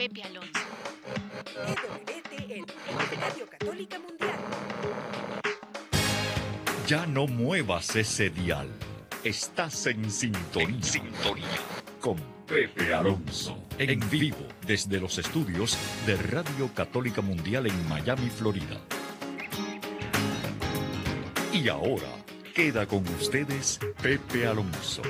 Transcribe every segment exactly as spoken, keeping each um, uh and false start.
Pepe Alonso. E W T N, Radio Católica Mundial. Ya no muevas ese dial. Estás en sintonía. En sintonía. Con Pepe Alonso. En vivo desde los estudios de Radio Católica Mundial en Miami, Florida. Y ahora queda con ustedes Pepe Alonso.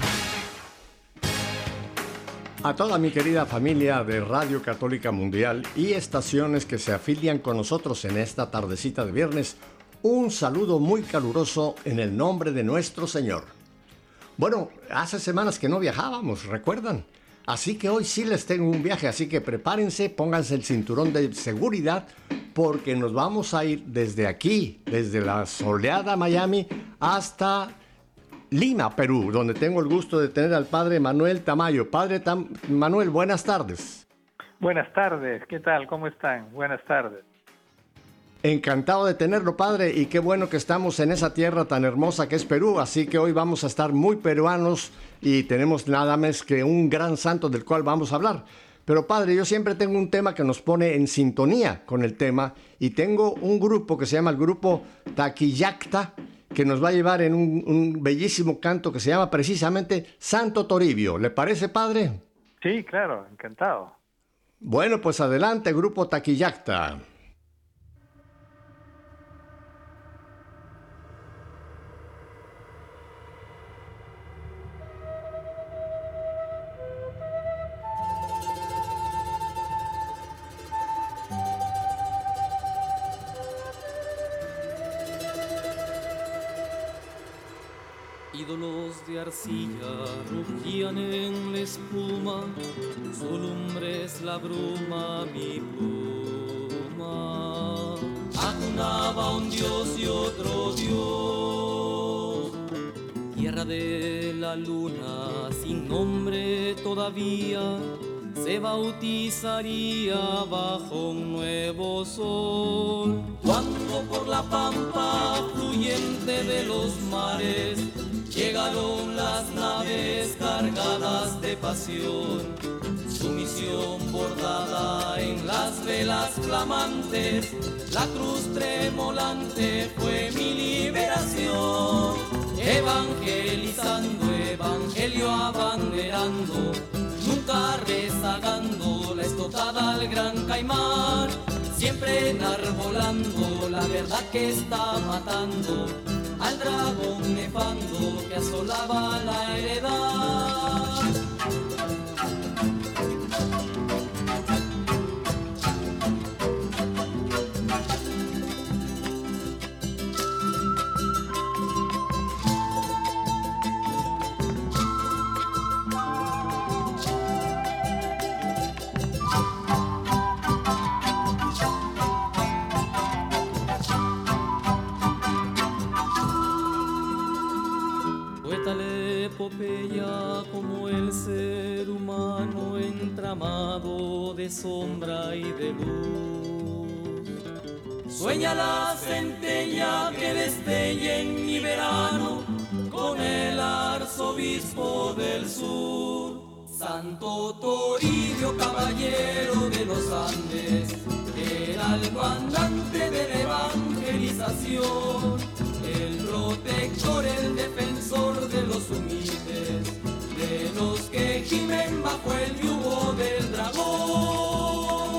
A toda mi querida familia de Radio Católica Mundial y estaciones que se afilian con nosotros en esta tardecita de viernes, un saludo muy caluroso en el nombre de nuestro Señor. Bueno, hace semanas que no viajábamos, ¿recuerdan? Así que hoy sí les tengo un viaje, así que prepárense, pónganse el cinturón de seguridad, porque nos vamos a ir desde aquí, desde la soleada Miami, hasta Lima, Perú, donde tengo el gusto de tener al padre Manuel Tamayo. Padre Tam- Manuel, buenas tardes. Buenas tardes, ¿qué tal? ¿Cómo están? Buenas tardes. Encantado de tenerlo, padre, y qué bueno que estamos en esa tierra tan hermosa que es Perú, así que hoy vamos a estar muy peruanos y tenemos nada más que un gran santo del cual vamos a hablar. Pero padre, yo siempre tengo un tema que nos pone en sintonía con el tema y tengo un grupo que se llama el grupo Taquillacta, que nos va a llevar en un, un bellísimo canto que se llama precisamente Santo Toribio. ¿Le parece, padre? Sí, claro, encantado. Bueno, pues adelante, grupo Taquillacta. Ídolos de arcilla rugían en la espuma, su lumbre es la bruma, mi pluma. Acunaba un dios y otro dios, tierra de la luna, sin nombre todavía, se bautizaría bajo un nuevo sol. Cuando por la pampa fluyente de los mares llegaron las naves cargadas de pasión, su misión bordada en las velas flamantes, la cruz tremolante fue mi liberación. Evangelizando, evangelio abanderando, nunca rezagando la estocada al gran caimán, siempre enarbolando la verdad que está matando al dragón nefando que asolaba la heredad. Epopeya como el ser humano entramado de sombra y de luz. Sueña la centella que destella en mi verano con el arzobispo del sur. Santo Toribio, caballero de los Andes, era el mandante de la evangelización, el protector, el defensor de los humildes, de los que gimen bajo el yugo del dragón.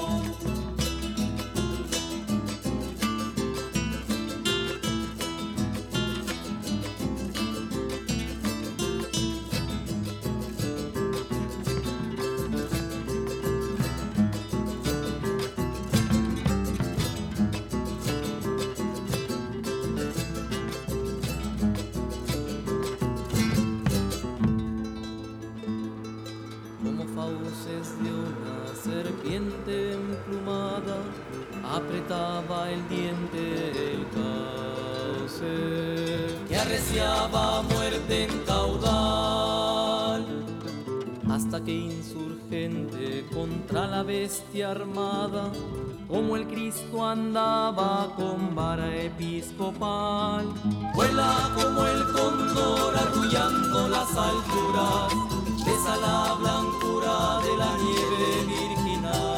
Serpiente emplumada apretaba el diente el cauce que arreciaba muerte en caudal, hasta que insurgente contra la bestia armada, como el Cristo andaba con vara episcopal, vuela como el cóndor arrullando las alturas, besa la blancura de la nieve virginal.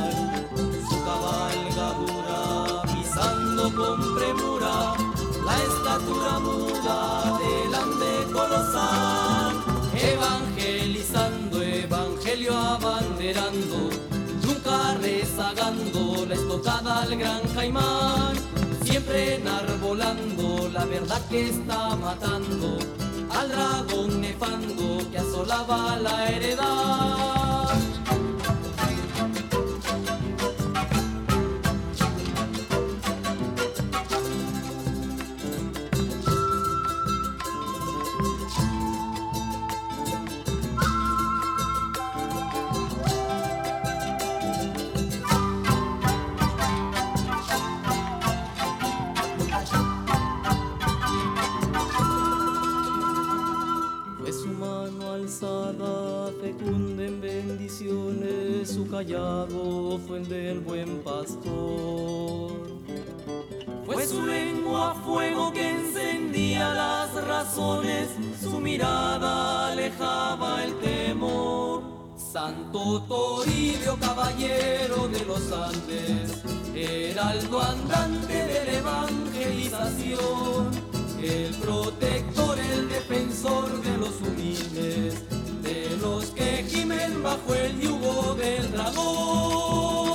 con premura la estatura muda del ande colosal, evangelizando, evangelio abanderando, nunca rezagando la estocada al gran Caimán, siempre enarbolando la verdad que está matando al dragón nefando que asolaba la heredad. Fecunda en bendiciones, su callado fue el del buen pastor. Fue su lengua fuego que encendía las razones, su mirada alejaba el temor. Santo Toribio, caballero de los Andes, heraldo andante de la evangelización, el protector, el defensor de los humildes, de los que gimen bajo el yugo del dragón.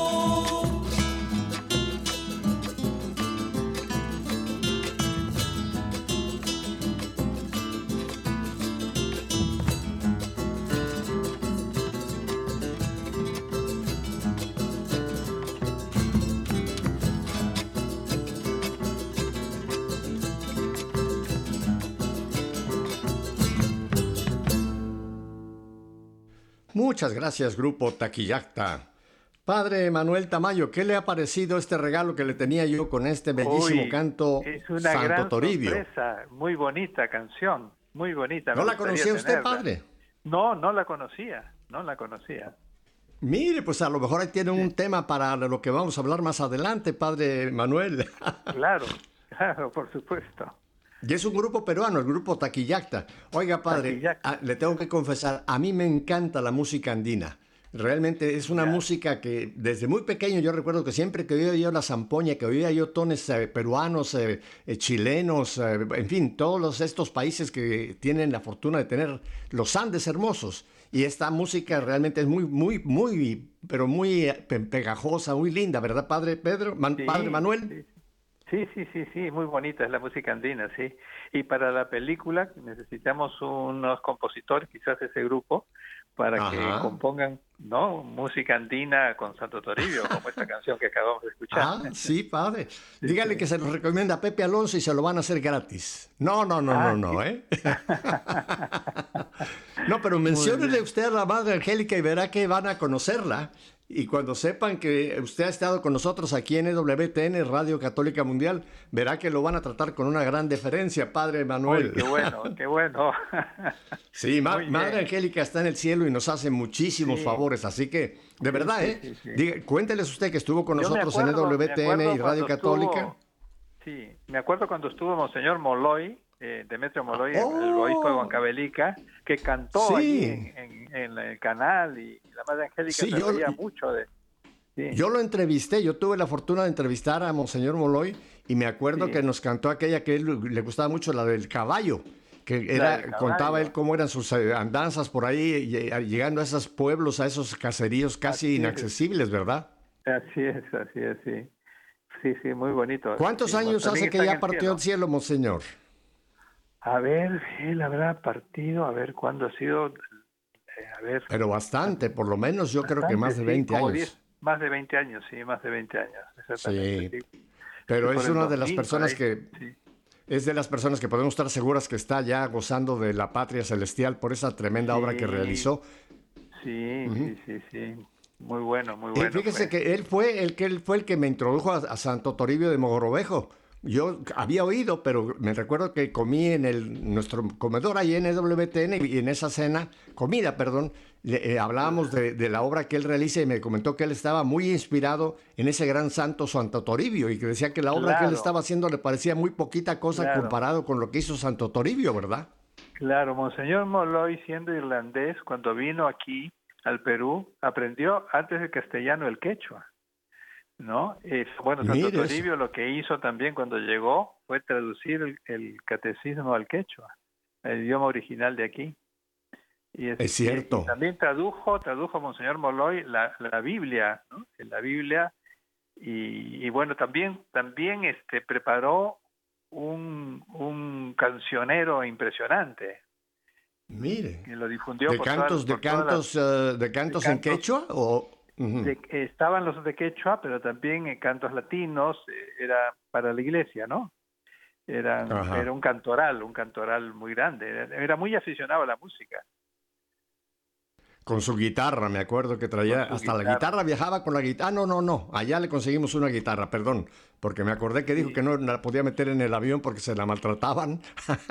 Muchas gracias, Grupo Taquillacta. Padre Manuel Tamayo, ¿qué le ha parecido este regalo que le tenía yo con este bellísimo Uy, canto es una Santo gran Toribio? sorpresa, muy bonita canción, muy bonita. ¿No me la gustaría conocía usted, tenerla. padre? No, no la conocía, no la conocía. Mire, pues a lo mejor ahí tiene un tema para lo que vamos a hablar más adelante, Padre Manuel. Claro, claro, por supuesto. Y es un grupo peruano, el grupo Taquillacta. Oiga, padre, Taquillacta. a- le tengo que confesar, a mí me encanta la música andina. Realmente es una Ya. música que desde muy pequeño yo recuerdo que siempre que oía yo la zampoña, que oía yo tones eh, peruanos, eh, eh, chilenos, eh, en fin, todos los- estos países que tienen la fortuna de tener los Andes hermosos. Y esta música realmente es muy, muy, muy, pero muy eh, pe- pegajosa, muy linda, ¿verdad, padre Pedro? Man- Sí, padre Manuel. sí. Sí, sí, sí, sí, muy bonita es la música andina, sí. Y para la película necesitamos unos compositores, quizás ese grupo, para Ajá. que compongan, ¿no? Música andina con Santo Toribio, como esta canción que acabamos de escuchar. Ah, sí, padre. Dígale que se lo recomienda a Pepe Alonso y se lo van a hacer gratis. No, no, no, Ah, no, no, sí. ¿eh? No, pero menciónele usted a la Madre Angélica y verá que van a conocerla. Y cuando sepan que usted ha estado con nosotros aquí en E W T N, Radio Católica Mundial, verá que lo van a tratar con una gran deferencia, Padre Manuel. Uy, qué bueno, qué bueno. Sí, ma- Muy bien. Madre Angélica está en el cielo y nos hace muchísimos Sí. favores, así que, de verdad, sí, ¿eh? sí, sí. Diga- cuénteles usted que estuvo con Yo me nosotros acuerdo- en E W me T N acuerdo y Radio cuando Católica. estuvo- sí, me acuerdo cuando estuvo Monseñor Moloy, eh, Demetrio Moloy, Oh. el obispo de Huancavelica, que cantó Sí. allí en, en- en el canal, y la Madre Angélica Sí, se yo- reía mucho de... Sí. Yo lo entrevisté, yo tuve la fortuna de entrevistar a Monseñor Moloy y me acuerdo Sí. que nos cantó aquella que él le gustaba mucho, la del caballo, que La era, del caballo. contaba él cómo eran sus eh, andanzas por ahí, lle- llegando a esos pueblos, a esos caseríos casi Así es. inaccesibles, ¿verdad? Así es, así es, sí. Sí, sí, muy bonito. ¿Cuántos Sí, años también hace que está en ya el partió cielo. al cielo, Monseñor? A ver, él habrá partido, a ver cuándo ha sido, eh, a ver. Pero bastante, por lo menos yo creo que bastante, más de sí, veinte como años. diez, más de veinte años, sí, más de veinte años, exactamente. Sí. Pero Sí, es por el una de las dos mil, personas por ahí, que sí. es de las personas que podemos estar seguras que está ya gozando de la patria celestial por esa tremenda obra que Sí. realizó. Sí, sí, sí, sí. Muy bueno, muy Y bueno. fíjese fue. que él fue el que él fue el que me introdujo a, a Santo Toribio de Mogrovejo. Yo había oído, pero me recuerdo que comí en el nuestro comedor ahí en E W T N y en esa cena, comida, perdón, le- eh, hablábamos de, de la obra que él realiza y me comentó que él estaba muy inspirado en ese gran santo Santo Toribio y que decía que la obra que él Claro. estaba haciendo le parecía muy poquita cosa Claro. comparado con lo que hizo Santo Toribio, ¿verdad? Claro, Monseñor Moloy, siendo irlandés, cuando vino aquí al Perú, aprendió antes del castellano el quechua. ¿no? Eh, bueno, Santo Mire eso. Toribio lo que hizo también cuando llegó fue traducir el, el catecismo al quechua, el idioma original de aquí. Y, es, Es y- cierto. y también tradujo, tradujo Monseñor Molloy la, la Biblia, ¿no? La Biblia, y, y bueno, también, también este, preparó un, un cancionero impresionante, Mire. que lo difundió ¿De por todas, cantos, de por todas las... cantos, eh, de cantos en cantos quechua? O, ujú. de- estaban los de quechua, pero también en cantos latinos, eh, era para la iglesia, ¿no? Eran, Ajá. era un cantoral, un cantoral muy grande, era, era muy aficionado a la música, Con su guitarra, me acuerdo que con traía su hasta la guitarra. guitarra, viajaba con la guitarra. Ah, no, no, no. Allá le conseguimos una guitarra, perdón. Porque me acordé que dijo Sí, que no la podía meter en el avión porque se la maltrataban.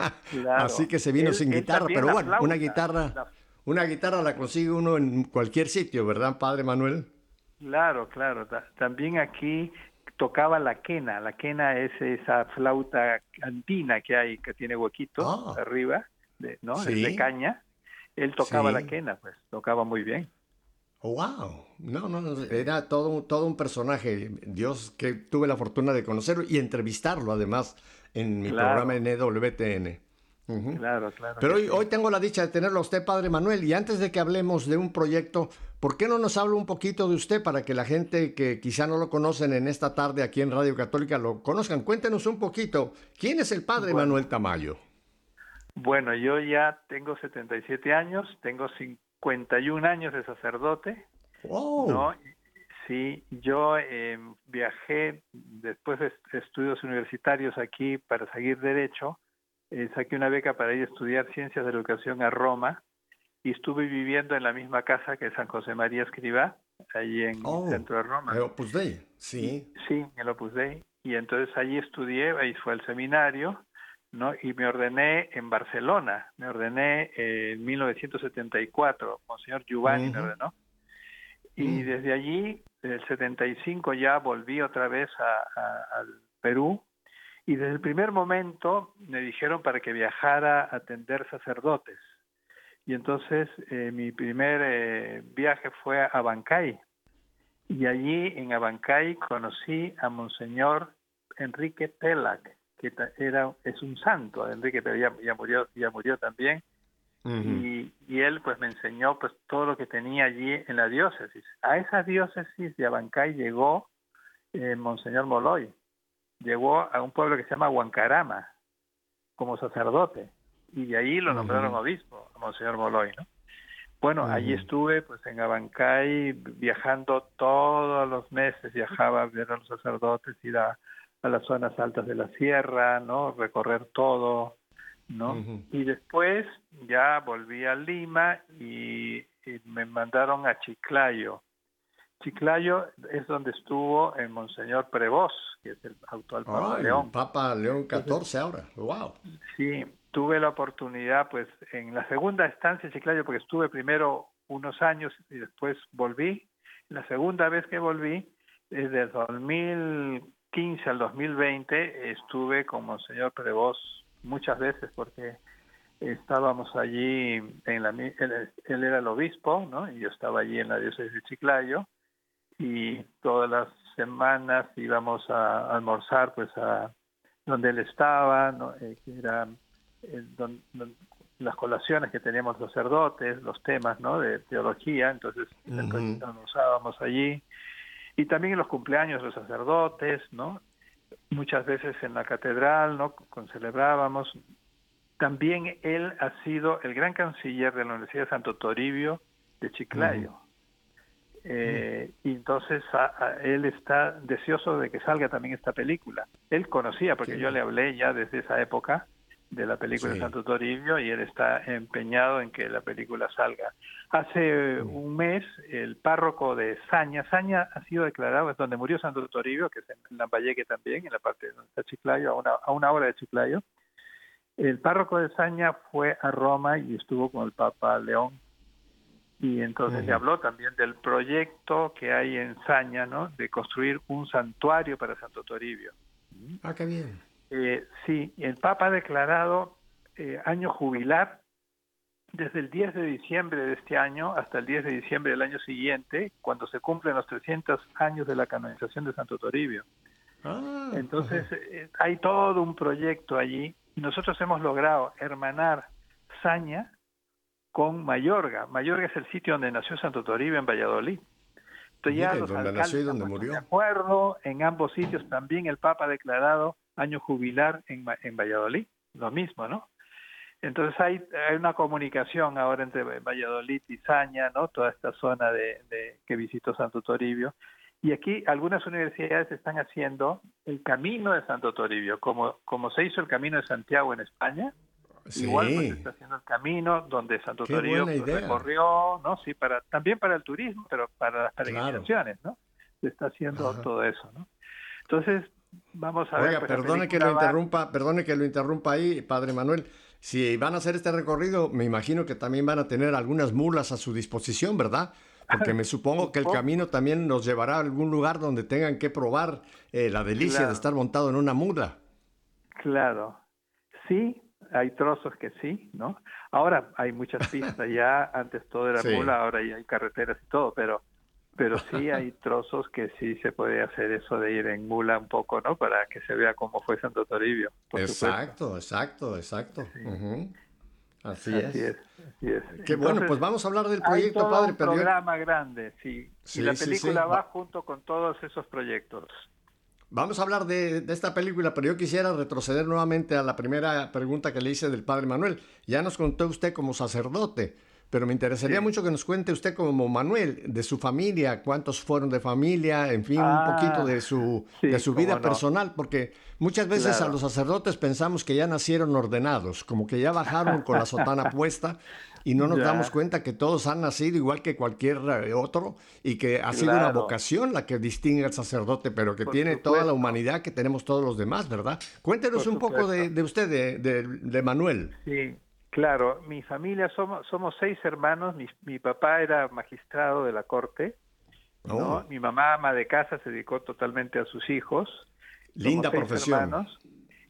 Así claro. que se vino Él, sin él guitarra. también Pero la bueno, una flauta, guitarra, la- una guitarra la consigue uno en cualquier sitio, ¿verdad, Padre Manuel? claro, claro. ta- También aquí tocaba la quena. La quena es esa flauta andina que hay, que tiene huequitos Ah, arriba, de, ¿no? De, de sí, caña. Él tocaba la sí. quena, pues, tocaba muy bien. Wow, no, no, no, Sí, era todo, un- todo un personaje. Dios, que tuve la fortuna de conocerlo y entrevistarlo además en mi programa claro, en E W T N. Ujú. claro, claro Pero que hoy, sí. hoy tengo la dicha de tenerlo a usted, Padre Manuel, y antes de que hablemos de un proyecto, ¿por qué no nos habla un poquito de usted para que la gente que quizá no lo conocen en esta tarde aquí en Radio Católica lo conozcan? Cuéntenos un poquito, ¿quién es el Padre Bueno, Manuel Tamayo? bueno, yo ya tengo setenta y siete años, tengo cincuenta y un años de sacerdote, ¡Oh! ¿no? Sí, yo eh, viajé después de est- estudios universitarios aquí para seguir derecho, eh, saqué una beca para ir a estudiar ciencias de la educación a Roma y estuve viviendo en la misma casa que San José María Escrivá, ahí en el ¡Oh! centro de Eh, Roma. Opus Dei, Y, sí. sí, en el Opus Dei. Y entonces allí estudié, ahí fue al seminario, ¿no? Y me ordené en Barcelona, me ordené eh, en mil novecientos setenta y cuatro, Monseñor Giovanni me Ujú, ordenó. Y mm. desde allí, el setenta y cinco, ya volví otra vez a, a, al Perú. Y desde el primer momento me dijeron para que viajara a atender sacerdotes. Y entonces eh, mi primer eh, viaje fue a Abancay. Y allí en Abancay conocí a Monseñor Enrique Pelac, que ta- era, es un santo. Enrique Pelac ya, ya murió, ya murió también. Ujú. Y, y él pues me enseñó pues todo lo que tenía allí en la diócesis. A esa diócesis de Abancay llegó eh, Monseñor Molloy, llegó a un pueblo que se llama Huancarama como sacerdote y de ahí lo nombraron Ujú, obispo, a Monseñor Molloy, ¿no? Bueno, allí ujú, estuve pues en Abancay viajando todos los meses, viajaba a ver a los sacerdotes, ir a, a las zonas altas de la sierra, ¿no? Recorrer todo, ¿no? ujú. Y después ya volví a Lima y, y me mandaron a Chiclayo. Chiclayo es donde estuvo el Monseñor Prevost, que es el actual Papa Ah, el León. Papa León Entonces, catorce ahora. ¡Wow! sí, tuve la oportunidad, pues, en la segunda estancia en Chiclayo, porque estuve primero unos años y después volví. La segunda vez que volví, desde el dos mil quince al dos mil veinte, estuve con Monseñor Prevost muchas veces, porque estábamos allí, en la, mi- él, él era el obispo, ¿no? Y yo estaba allí en la diócesis de Chiclayo, y todas las semanas íbamos a almorzar, pues, a donde él estaba, ¿no? Eh, que era eh, don- don- las colaciones que teníamos los sacerdotes, los temas, ¿no? De teología, entonces Ujú. almorzábamos allí, y también en los cumpleaños de los sacerdotes, ¿no? Muchas veces en la catedral, ¿no? Con celebrábamos. También él ha sido el gran canciller de la Universidad de Santo Toribio de Ujú. Chiclayo. Eh, y entonces a, a, él está deseoso de que salga también esta película. Él conocía, Qué porque yo bien. le hablé ya desde esa época de la película de Sí. Santo Toribio, y él está empeñado en que la película salga. Hace Mm. un mes, el párroco de Saña, Saña ha sido declarado, es donde murió Santo Toribio, que es en Lambayeque también, en la parte donde está Chiclayo, a una, a una hora de Chiclayo. El párroco de Saña fue a Roma y estuvo con el Papa León, y entonces le Ujú. habló también del proyecto que hay en Saña, ¿no? De construir un santuario para Santo Toribio. Ah, qué bien. Eh, sí, el Papa ha declarado eh, año jubilar desde el diez de diciembre de este año hasta el diez de diciembre del año siguiente, cuando se cumplen los trescientos años de la canonización de Santo Toribio. Ah, Entonces, eh, hay todo un proyecto allí y nosotros hemos logrado hermanar Saña con Mayorga. Mayorga es el sitio donde nació Santo Toribio en Valladolid. Entonces, ya mire, los donde alcaldes nació y donde han puesto murió. de acuerdo en ambos sitios. También el Papa ha declarado año jubilar en, Ma- en Valladolid, lo mismo, ¿no? Entonces hay, hay una comunicación ahora entre Valladolid y Saña, ¿no? Toda esta zona de, de que visitó Santo Toribio. Y aquí algunas universidades están haciendo el camino de Santo Toribio, como, como se hizo el camino de Santiago en España. Sí, Igual pues se está haciendo el camino donde Santo Qué Toribio buena pues, idea. recorrió, ¿no? Sí, para, también para el turismo, pero para las peregrinaciones, ¿no? Se está haciendo Ajá. todo eso, ¿no? Entonces, vamos a ver. Oiga, pues, la perdone que película lo va- interrumpa, perdone que lo interrumpa ahí, Padre Manuel. Si van a hacer este recorrido, me imagino que también van a tener algunas mulas a su disposición, ¿verdad? Porque me supongo que el Supongo. camino también nos llevará a algún lugar donde tengan que probar eh, la delicia Claro. de estar montado en una mula. Claro, sí, hay trozos que sí, ¿no? Ahora hay muchas pistas ya, antes todo era Sí. mula, ahora ya hay carreteras y todo, pero pero sí hay trozos que sí se puede hacer eso de ir en mula un poco, ¿no? Para que se vea cómo fue Santo Toribio, por supuesto. Exacto, exacto, exacto. Ujú. Así, Así es. es, así es. Qué bueno, Entonces, pues vamos a hablar del hay proyecto, todo Padre, un pero yo- programa grande, sí, Sí, y la sí, película sí. va Va- junto con todos esos proyectos. Vamos a hablar de, de esta película, pero yo quisiera retroceder nuevamente a la primera pregunta que le hice del Padre Manuel. Ya nos contó usted como sacerdote, pero me interesaría Sí. mucho que nos cuente usted como Manuel, de su familia, cuántos fueron de familia, en fin, un Ah, poquito de su, sí, de su cómo vida no. personal, porque muchas veces Claro. a los sacerdotes pensamos que ya nacieron ordenados, como que ya bajaron con la sotana puesta y no nos Ya. damos cuenta que todos han nacido igual que cualquier eh, otro y que ha sido una Claro. vocación la que distingue al sacerdote, pero que Por tiene toda la supuesto. humanidad que tenemos todos los demás, ¿verdad? Cuéntenos Por un poco de, supuesto. de usted, de, de, de Manuel. Sí, claro. Mi familia somos somos seis hermanos. Mi, mi papá era magistrado de la corte, ¿no? Oh, Mi mamá, ama de casa, se dedicó totalmente a sus hijos. linda Somos seis profesión. hermanos.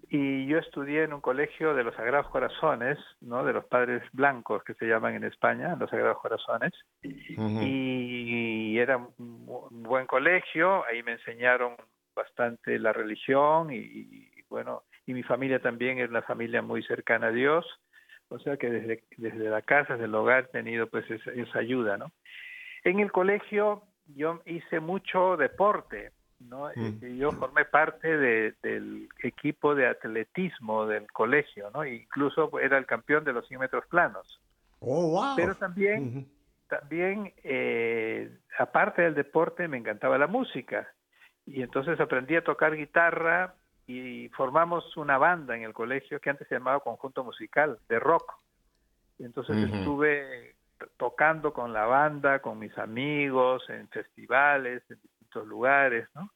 Y yo estudié en un colegio de los Sagrados Corazones, ¿no? De los Padres Blancos, que se llaman en España, los Sagrados Corazones. Ujú. Y era un bu- un buen colegio. Ahí me enseñaron bastante la religión y, y, bueno, y mi familia también es una familia muy cercana a Dios. O sea que desde, desde la casa, desde el hogar, he tenido pues esa, esa ayuda, ¿no? En el colegio yo hice mucho deporte, ¿no? Mm. Y yo formé parte de, del equipo de atletismo del colegio, ¿no? Incluso era el campeón de los cien metros planos. Oh, wow. Pero también, Ujú. también eh, aparte del deporte, me encantaba la música. Y entonces aprendí a tocar guitarra y formamos una banda en el colegio que antes se llamaba Conjunto Musical de Rock. Y entonces Ujú. estuve tocando con la banda, con mis amigos, en festivales, en distintos lugares, ¿no?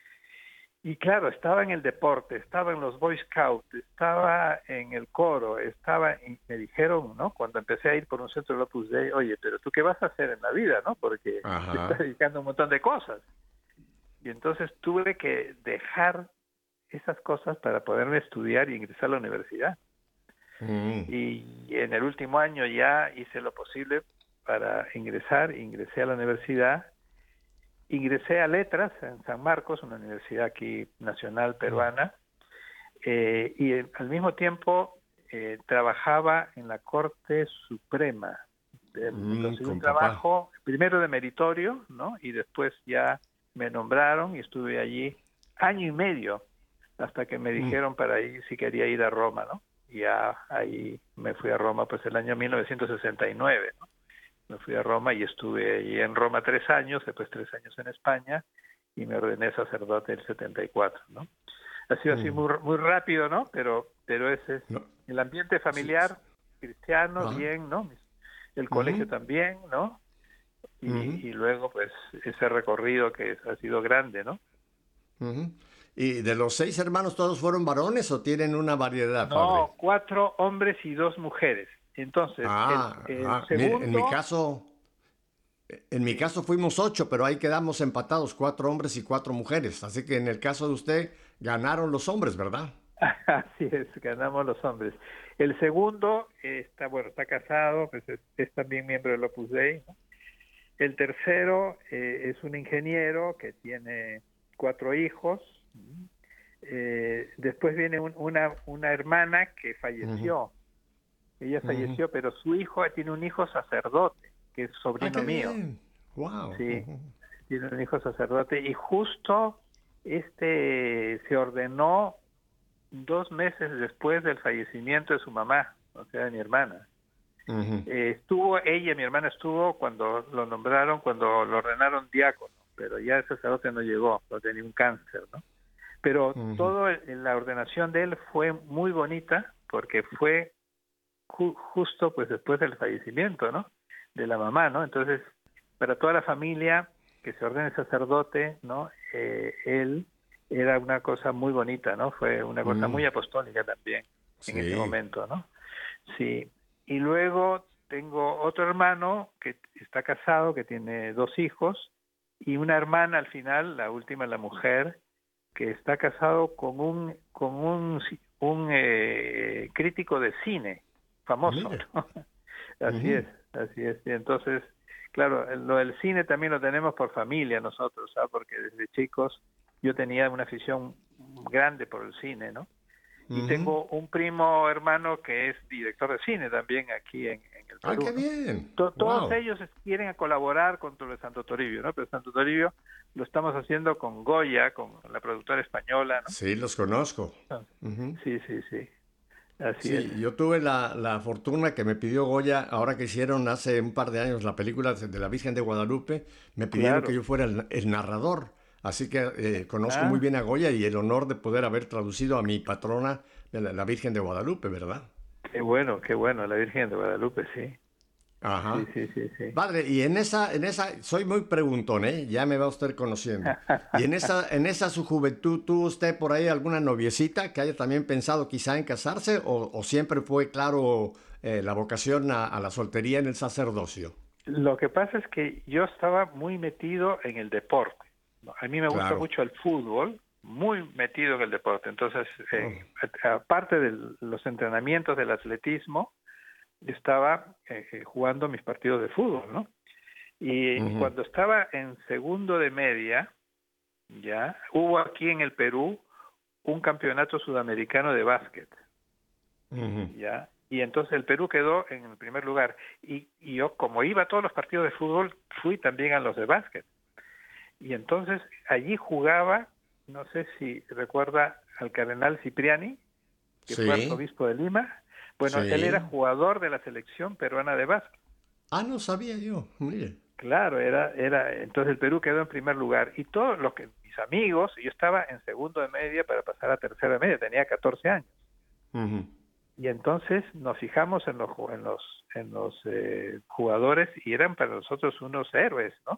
Y claro, estaba en el deporte, estaba en los Boy Scouts, estaba en el coro, estaba en, me dijeron, ¿no? Cuando empecé a ir por un centro de Opus Dei, oye, pero ¿tú qué vas a hacer en la vida, no? Porque Ajá. te estás dedicando a un montón de cosas. Y entonces tuve que dejar esas cosas para poderme estudiar y ingresar a la universidad. Mm. Y en el último año ya hice lo posible para ingresar, ingresé a la universidad, ingresé a Letras en San Marcos, una universidad aquí nacional peruana, eh, y eh, al mismo tiempo eh, trabajaba en la Corte Suprema. Eh, Mm, conseguí con un papá. trabajo primero de meritorio, ¿no? Y después ya me nombraron y estuve allí año y medio hasta que me Mm. dijeron para ir si quería ir a Roma, ¿no? Y ya ahí me fui a Roma pues el año mil novecientos sesenta y nueve, ¿no? Me fui a Roma y estuve allí en Roma tres años, después tres años en España y me ordené sacerdote en el setenta y cuatro, ¿no? Ha sido así Mm. muy muy rápido, ¿no? Pero pero ese es No. el ambiente familiar cristiano, Ajá. bien, ¿no? El colegio Ujú. también, ¿no? Y, Ujú. y luego pues ese recorrido que ha sido grande, ¿no? Ujú. ¿Y de los seis hermanos todos fueron varones o tienen una variedad, No, padre? cuatro hombres y dos mujeres. Entonces, Ah, el, el ah, mire, segundo... en mi caso, en mi caso fuimos ocho, pero ahí quedamos empatados, cuatro hombres y cuatro mujeres. Así que en el caso de usted, ganaron los hombres, ¿verdad? Así es, ganamos los hombres. El segundo eh, está, bueno, está casado, pues es, es también miembro del Opus Dei, ¿no? El tercero eh, es un ingeniero que tiene cuatro hijos. Eh, después viene un, una, una hermana que falleció. Uh-huh. Ella falleció, uh-huh. pero su hijo tiene un hijo sacerdote, que es sobrino ah, qué mío. Bien. Wow. Sí, Uh-huh. tiene un hijo sacerdote y justo este se ordenó dos meses después del fallecimiento de su mamá, o sea, de mi hermana. Uh-huh. Eh, estuvo, ella, mi hermana estuvo cuando lo nombraron, cuando lo ordenaron diácono, pero ya el sacerdote no llegó, no tenía un cáncer, ¿no? Pero uh-huh. toda la ordenación de él fue muy bonita porque fue ju- justo pues después del fallecimiento, ¿no? De la mamá, ¿no? Entonces, para toda la familia que se ordene sacerdote, ¿no? Eh, él era una cosa muy bonita, ¿no? Fue una cosa uh-huh. muy apostólica también sí. en ese momento, ¿no? Sí. Y luego tengo otro hermano que está casado, que tiene dos hijos, y una hermana al final, la última, la mujer, que está casado con un con un, un eh, crítico de cine famoso, ¿no? Así uh-huh. es, así es. Y entonces, claro, lo del cine también lo tenemos por familia nosotros, ¿sabes? Porque desde chicos yo tenía una afición grande por el cine, ¿no? Y uh-huh. tengo un primo hermano que es director de cine también aquí en, en el Perú. ¡Ah, qué ¿no? bien! To- todos wow. ellos quieren colaborar con lo de Santo Toribio, ¿no? Pero Santo Toribio lo estamos haciendo con Goya, con la productora española, ¿no? Sí, los conozco. Uh-huh. Sí, sí, sí. Así sí, es. yo tuve la, la fortuna que me pidió Goya, ahora que hicieron hace un par de años la película de la Virgen de Guadalupe, me pidieron Claro. que yo fuera el, el narrador. Así que eh, conozco ah. muy bien a Goya y el honor de poder haber traducido a mi patrona, la, la Virgen de Guadalupe, ¿verdad? Qué bueno, qué bueno, la Virgen de Guadalupe, sí. Ajá. Sí, sí, sí, sí. Padre, y en esa, en esa, soy muy preguntón, ¿eh? Ya me va usted conociendo. Y en esa, en esa su juventud, ¿tuvo usted por ahí alguna noviecita que haya también pensado quizá en casarse o, o siempre fue claro eh, la vocación a, a la soltería en el sacerdocio? Lo que pasa es que yo estaba muy metido en el deporte. A mí me gusta Claro. mucho el fútbol, muy metido en el deporte. Entonces, eh, oh. aparte de los entrenamientos del atletismo, estaba eh, jugando mis partidos de fútbol, ¿no? Y uh-huh. cuando estaba en segundo de media, ya hubo aquí en el Perú un campeonato sudamericano de básquet, uh-huh. ya, y entonces el Perú quedó en el primer lugar. Y, y yo, como iba a todos los partidos de fútbol, fui también a los de básquet. Y entonces allí jugaba, no sé si recuerda al cardenal Cipriani, que sí. fue arzobispo de Lima. Bueno, sí. él era jugador de la selección peruana de básquet. Ah, no sabía yo, mire. Claro, era, era, entonces el Perú quedó en primer lugar. Y todos los que, mis amigos, yo estaba en segundo de media para pasar a tercero de media, tenía catorce años. Uh-huh. Y entonces nos fijamos en los, en los, en los eh, jugadores y eran para nosotros unos héroes, ¿no?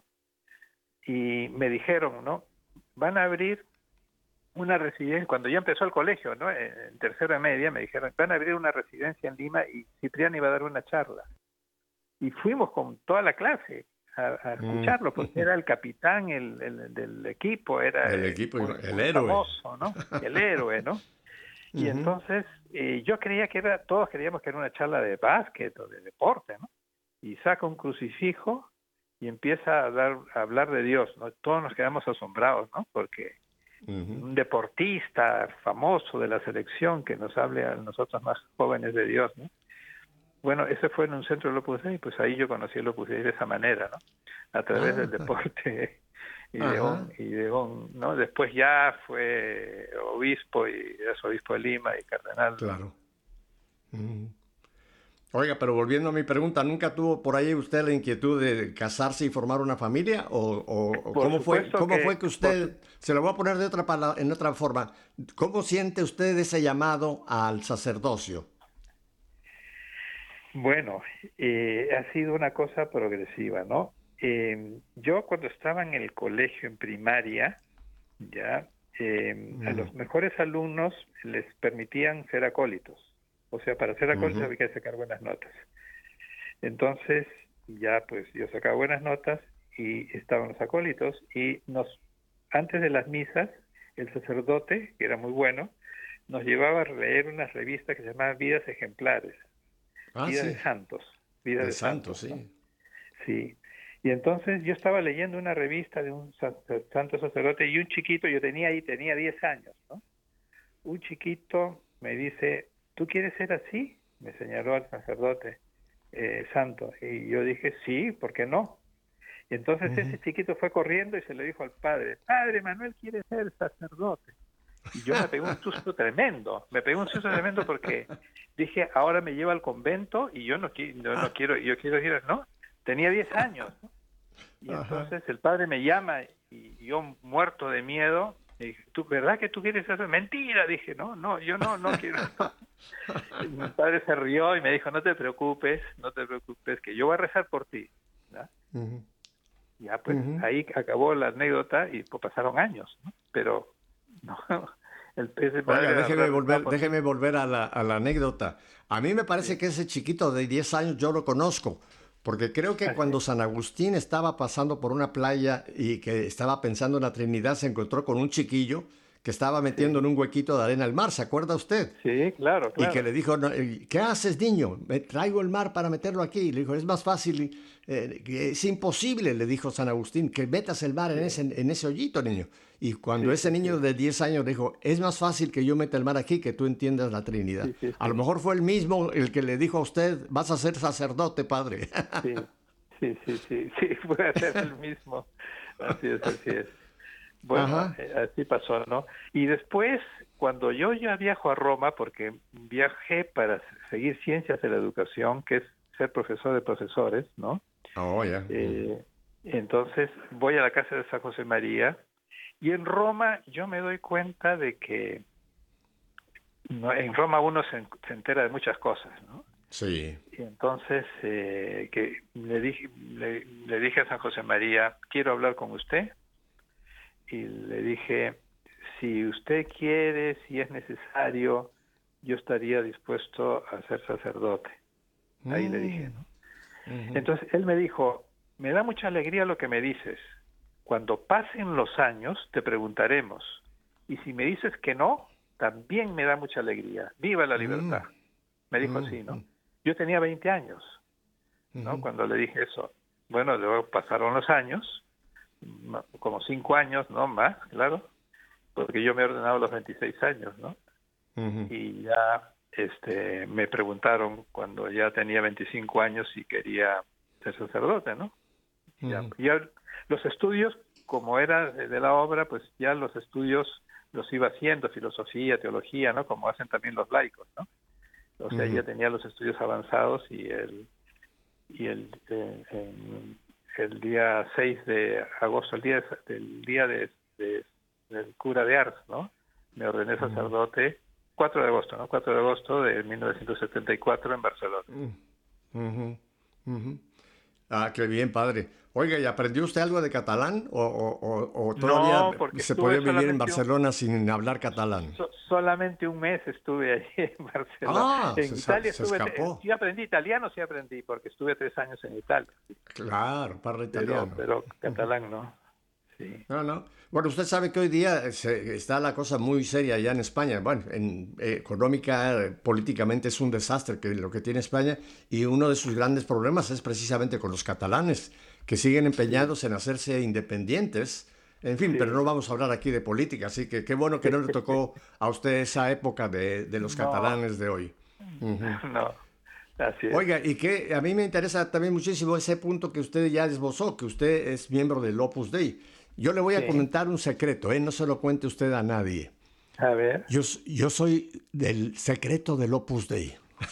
Y me dijeron, ¿no? Van a abrir una residencia, cuando ya empezó el colegio, ¿no? En tercera de media me dijeron, van a abrir una residencia en Lima y Cipriani iba a dar una charla. Y fuimos con toda la clase a, a escucharlo, porque era el capitán el, el, del equipo, era el, equipo, el, el héroe. famoso, ¿no? El héroe, ¿no? Y uh-huh. entonces eh, yo creía que era, todos creíamos que era una charla de básquet o de deporte, ¿no? Y saca un crucifijo y empieza a, dar, a hablar de Dios, ¿no? Todos nos quedamos asombrados, ¿no? Porque uh-huh. un deportista famoso de la selección que nos hable a nosotros más jóvenes de Dios, ¿no? Bueno, ese fue en un centro del Opus Dei, pues ahí yo conocí el Opus Dei de esa manera, ¿no? A través uh-huh. del deporte y de, un, y de un, ¿no? Después ya fue obispo y es obispo de Lima y cardenal. Claro. Uh-huh. Oiga, pero volviendo a mi pregunta, ¿nunca tuvo por ahí usted la inquietud de casarse y formar una familia? ¿O, o cómo, fue, cómo que, fue que usted, por... se lo voy a poner de otra palabra, en otra forma, ¿cómo siente usted ese llamado al sacerdocio? Bueno, eh, ha sido una cosa progresiva, ¿no? Eh, yo cuando estaba en el colegio en primaria, ya, eh, mm. a los mejores alumnos les permitían ser acólitos. O sea, para ser acólitos uh-huh. había que sacar buenas notas. Entonces, ya pues yo sacaba buenas notas y estaban los acólitos y nos, antes de las misas, el sacerdote, que era muy bueno, nos llevaba a leer unas revistas que se llamaban Vidas Ejemplares, Ah, Vida sí. de Santos, Vida De de santos, Santos, ¿no? sí. Sí. Y entonces yo estaba leyendo una revista de un sa- santo sacerdote y un chiquito, yo tenía ahí, tenía diez años, ¿no? Un chiquito me dice, ¿tú quieres ser así? Me señaló al sacerdote eh, santo. Y yo dije, sí, ¿por qué no? Y entonces Ujú. ese chiquito fue corriendo y se lo dijo al padre, padre, Manuel quiere ser sacerdote. Y yo me pegué un susto tremendo, me pegué un susto tremendo porque dije, ahora me lleva al convento y yo no, qui- no, no quiero, yo quiero ir, ¿no? Tenía diez años, ¿no? Y Ajá. entonces el padre me llama y yo muerto de miedo, y dije, ¿tú, verdad que tú quieres hacer? Mentira, dije, no, no, yo no, no quiero. Y mi padre se rió y me dijo, no te preocupes, no te preocupes, que yo voy a rezar por ti, ¿no? Ujú. Ya, pues Ujú. ahí acabó la anécdota y pues, pasaron años, ¿no? Pero no, el ese padre Oiga, déjeme habrá rezado volver, por mí. déjeme volver a la, a la anécdota. A mí me parece Sí. que ese chiquito de diez años yo lo conozco, porque creo que Ah, cuando sí. San Agustín estaba pasando por una playa y que estaba pensando en la Trinidad, se encontró con un chiquillo que estaba metiendo en Sí, un huequito de arena el mar, ¿se acuerda usted? sí, claro, Y que claro. le dijo, no, eh, ¿qué haces, niño? Me traigo el mar para meterlo aquí. Y le dijo, es más fácil, eh, que es imposible, le dijo San Agustín, que metas el mar en ese, Sí, en ese hoyito, niño. Y cuando sí, ese sí, niño sí, de diez años dijo, es más fácil que yo meta el mar aquí que tú entiendas la Trinidad. sí, sí, A lo sí, mejor fue el mismo el que le dijo a usted, vas a ser sacerdote, padre. sí, sí, sí, sí, sí, puede ser el mismo. Así es, así es. Bueno, Ajá. eh, así pasó, ¿no? Y después, cuando yo ya viajo a Roma, porque viajé para seguir ciencias de la educación, que es ser profesor de profesores, ¿no? Oh, ya. Eh, entonces voy a la casa de San José María y en Roma yo me doy cuenta de que no, en Roma uno se, se entera de muchas cosas, ¿no? Sí. Y entonces eh, que le dije, le, le dije a San José María, quiero hablar con usted. Y le dije, si usted quiere, si es necesario, yo estaría dispuesto a ser sacerdote. Ahí le dije, ¿no? Ujú. Entonces él me dijo, me da mucha alegría lo que me dices. Cuando pasen los años te preguntaremos. Y si me dices que no, también me da mucha alegría. ¡Viva la libertad! Me dijo así, ¿no? Yo tenía veinte años, ¿no? Ujú. Cuando le dije eso. Bueno, luego pasaron los años, como cinco años, ¿no? Más, claro, porque yo me he ordenado a los veintiséis años, ¿no? Ujú. Y ya este, me preguntaron cuando ya tenía veinticinco años si quería ser sacerdote, ¿no? Ya, Ujú. ya los estudios, como era de, de la obra, pues ya los estudios los iba haciendo, filosofía, teología, ¿no? Como hacen también los laicos, ¿no? O sea, Ujú. ya tenía los estudios avanzados y el y el eh, en, el día seis de agosto, el día de- del día de, de- del cura de Ars, ¿no? Me ordené sacerdote, cuatro de agosto, ¿no? cuatro de agosto de mil novecientos setenta y cuatro en Barcelona. Ujú. Ujú. Ah, qué bien, padre. Oiga, ¿y aprendió usted algo de catalán o, o- o- o todavía No, porque se estuve podía vivir en solamente un, Barcelona sin hablar catalán? so- solamente un mes estuve ahí en Barcelona. Ah, se, En sa- Italia se estuve, eh, escapó. sí aprendí italiano, sí aprendí, porque estuve tres años en Italia, Claro, parla pero, italiano. pero catalán no. Sí. No, no. Bueno, usted sabe que hoy día se- está la cosa muy seria allá en España. Bueno, en, eh, económica, eh, políticamente es un desastre que lo que tiene España y uno de sus grandes problemas es precisamente con los catalanes, que siguen Sí, empeñados en hacerse independientes. En fin, pero sí. no vamos a hablar aquí de política, así que qué bueno que no le tocó a usted esa época de, de los No, catalanes de hoy. Ujú. no, así es. Oiga, y que a mí me interesa también muchísimo ese punto que usted ya esbozó, que usted es miembro del Opus Dei. Yo le voy a Sí, comentar un secreto, ¿eh? No se lo cuente usted a nadie. a ver. Yo, s- yo soy del secreto del Opus Dei.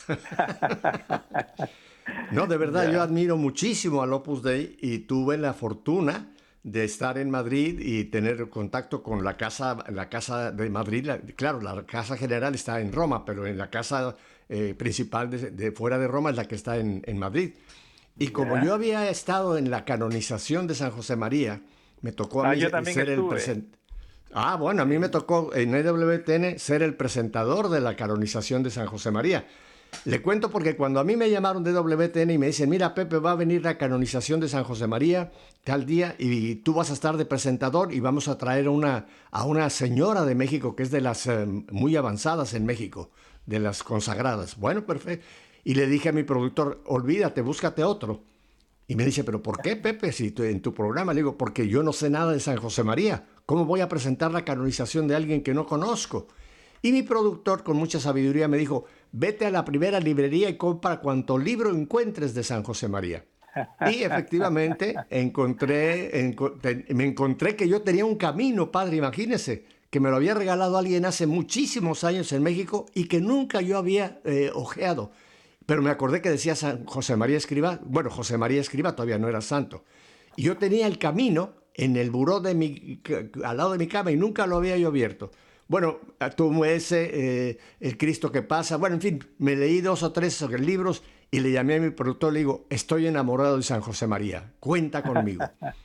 No, de verdad, yo Ya, admiro muchísimo al Opus Dei y tuve la fortuna de estar en Madrid y tener contacto con la casa, la casa de Madrid. La- claro, la casa general está en Roma, pero en la casa eh, principal de, de fuera de Roma es la que está en, en Madrid. Y como yo ya. había estado en la canonización de San José María, me tocó a Ah, mí yo también ser el estuve. presentador. Ah, bueno, a mí me Sí, tocó en E W T N ser el presentador de la canonización de San José María. Le cuento porque cuando a mí me llamaron de W T N y me dicen, mira, Pepe, va a venir la canonización de San José María tal día y tú vas a estar de presentador y vamos a traer a una, a una señora de México que es de las eh, muy avanzadas en México, de las consagradas. Bueno, perfecto. Y le dije a mi productor, olvídate, búscate otro. Y me dice, ¿pero por qué, Pepe? Si tú, en tu programa, le digo, porque yo no sé nada de San José María. ¿Cómo voy a presentar la canonización de alguien que no conozco? Y mi productor, con mucha sabiduría, me dijo, vete a la primera librería y compra cuanto libro encuentres de San José María. Y efectivamente encontré, enco- te- me encontré que yo tenía un camino, padre, imagínese, que me lo había regalado alguien hace muchísimos años en México y que nunca yo había eh, ojeado. Pero me acordé que decía San José María Escrivá. Bueno, José María Escrivá todavía no era santo. Y yo tenía el camino en el buró de mi, al lado de mi cama y nunca lo había yo abierto. Bueno, tomé ese, eh, El Cristo que pasa. Bueno, en fin, me leí dos o tres libros y le llamé a mi productor y le digo, estoy enamorado de San José María, cuenta conmigo.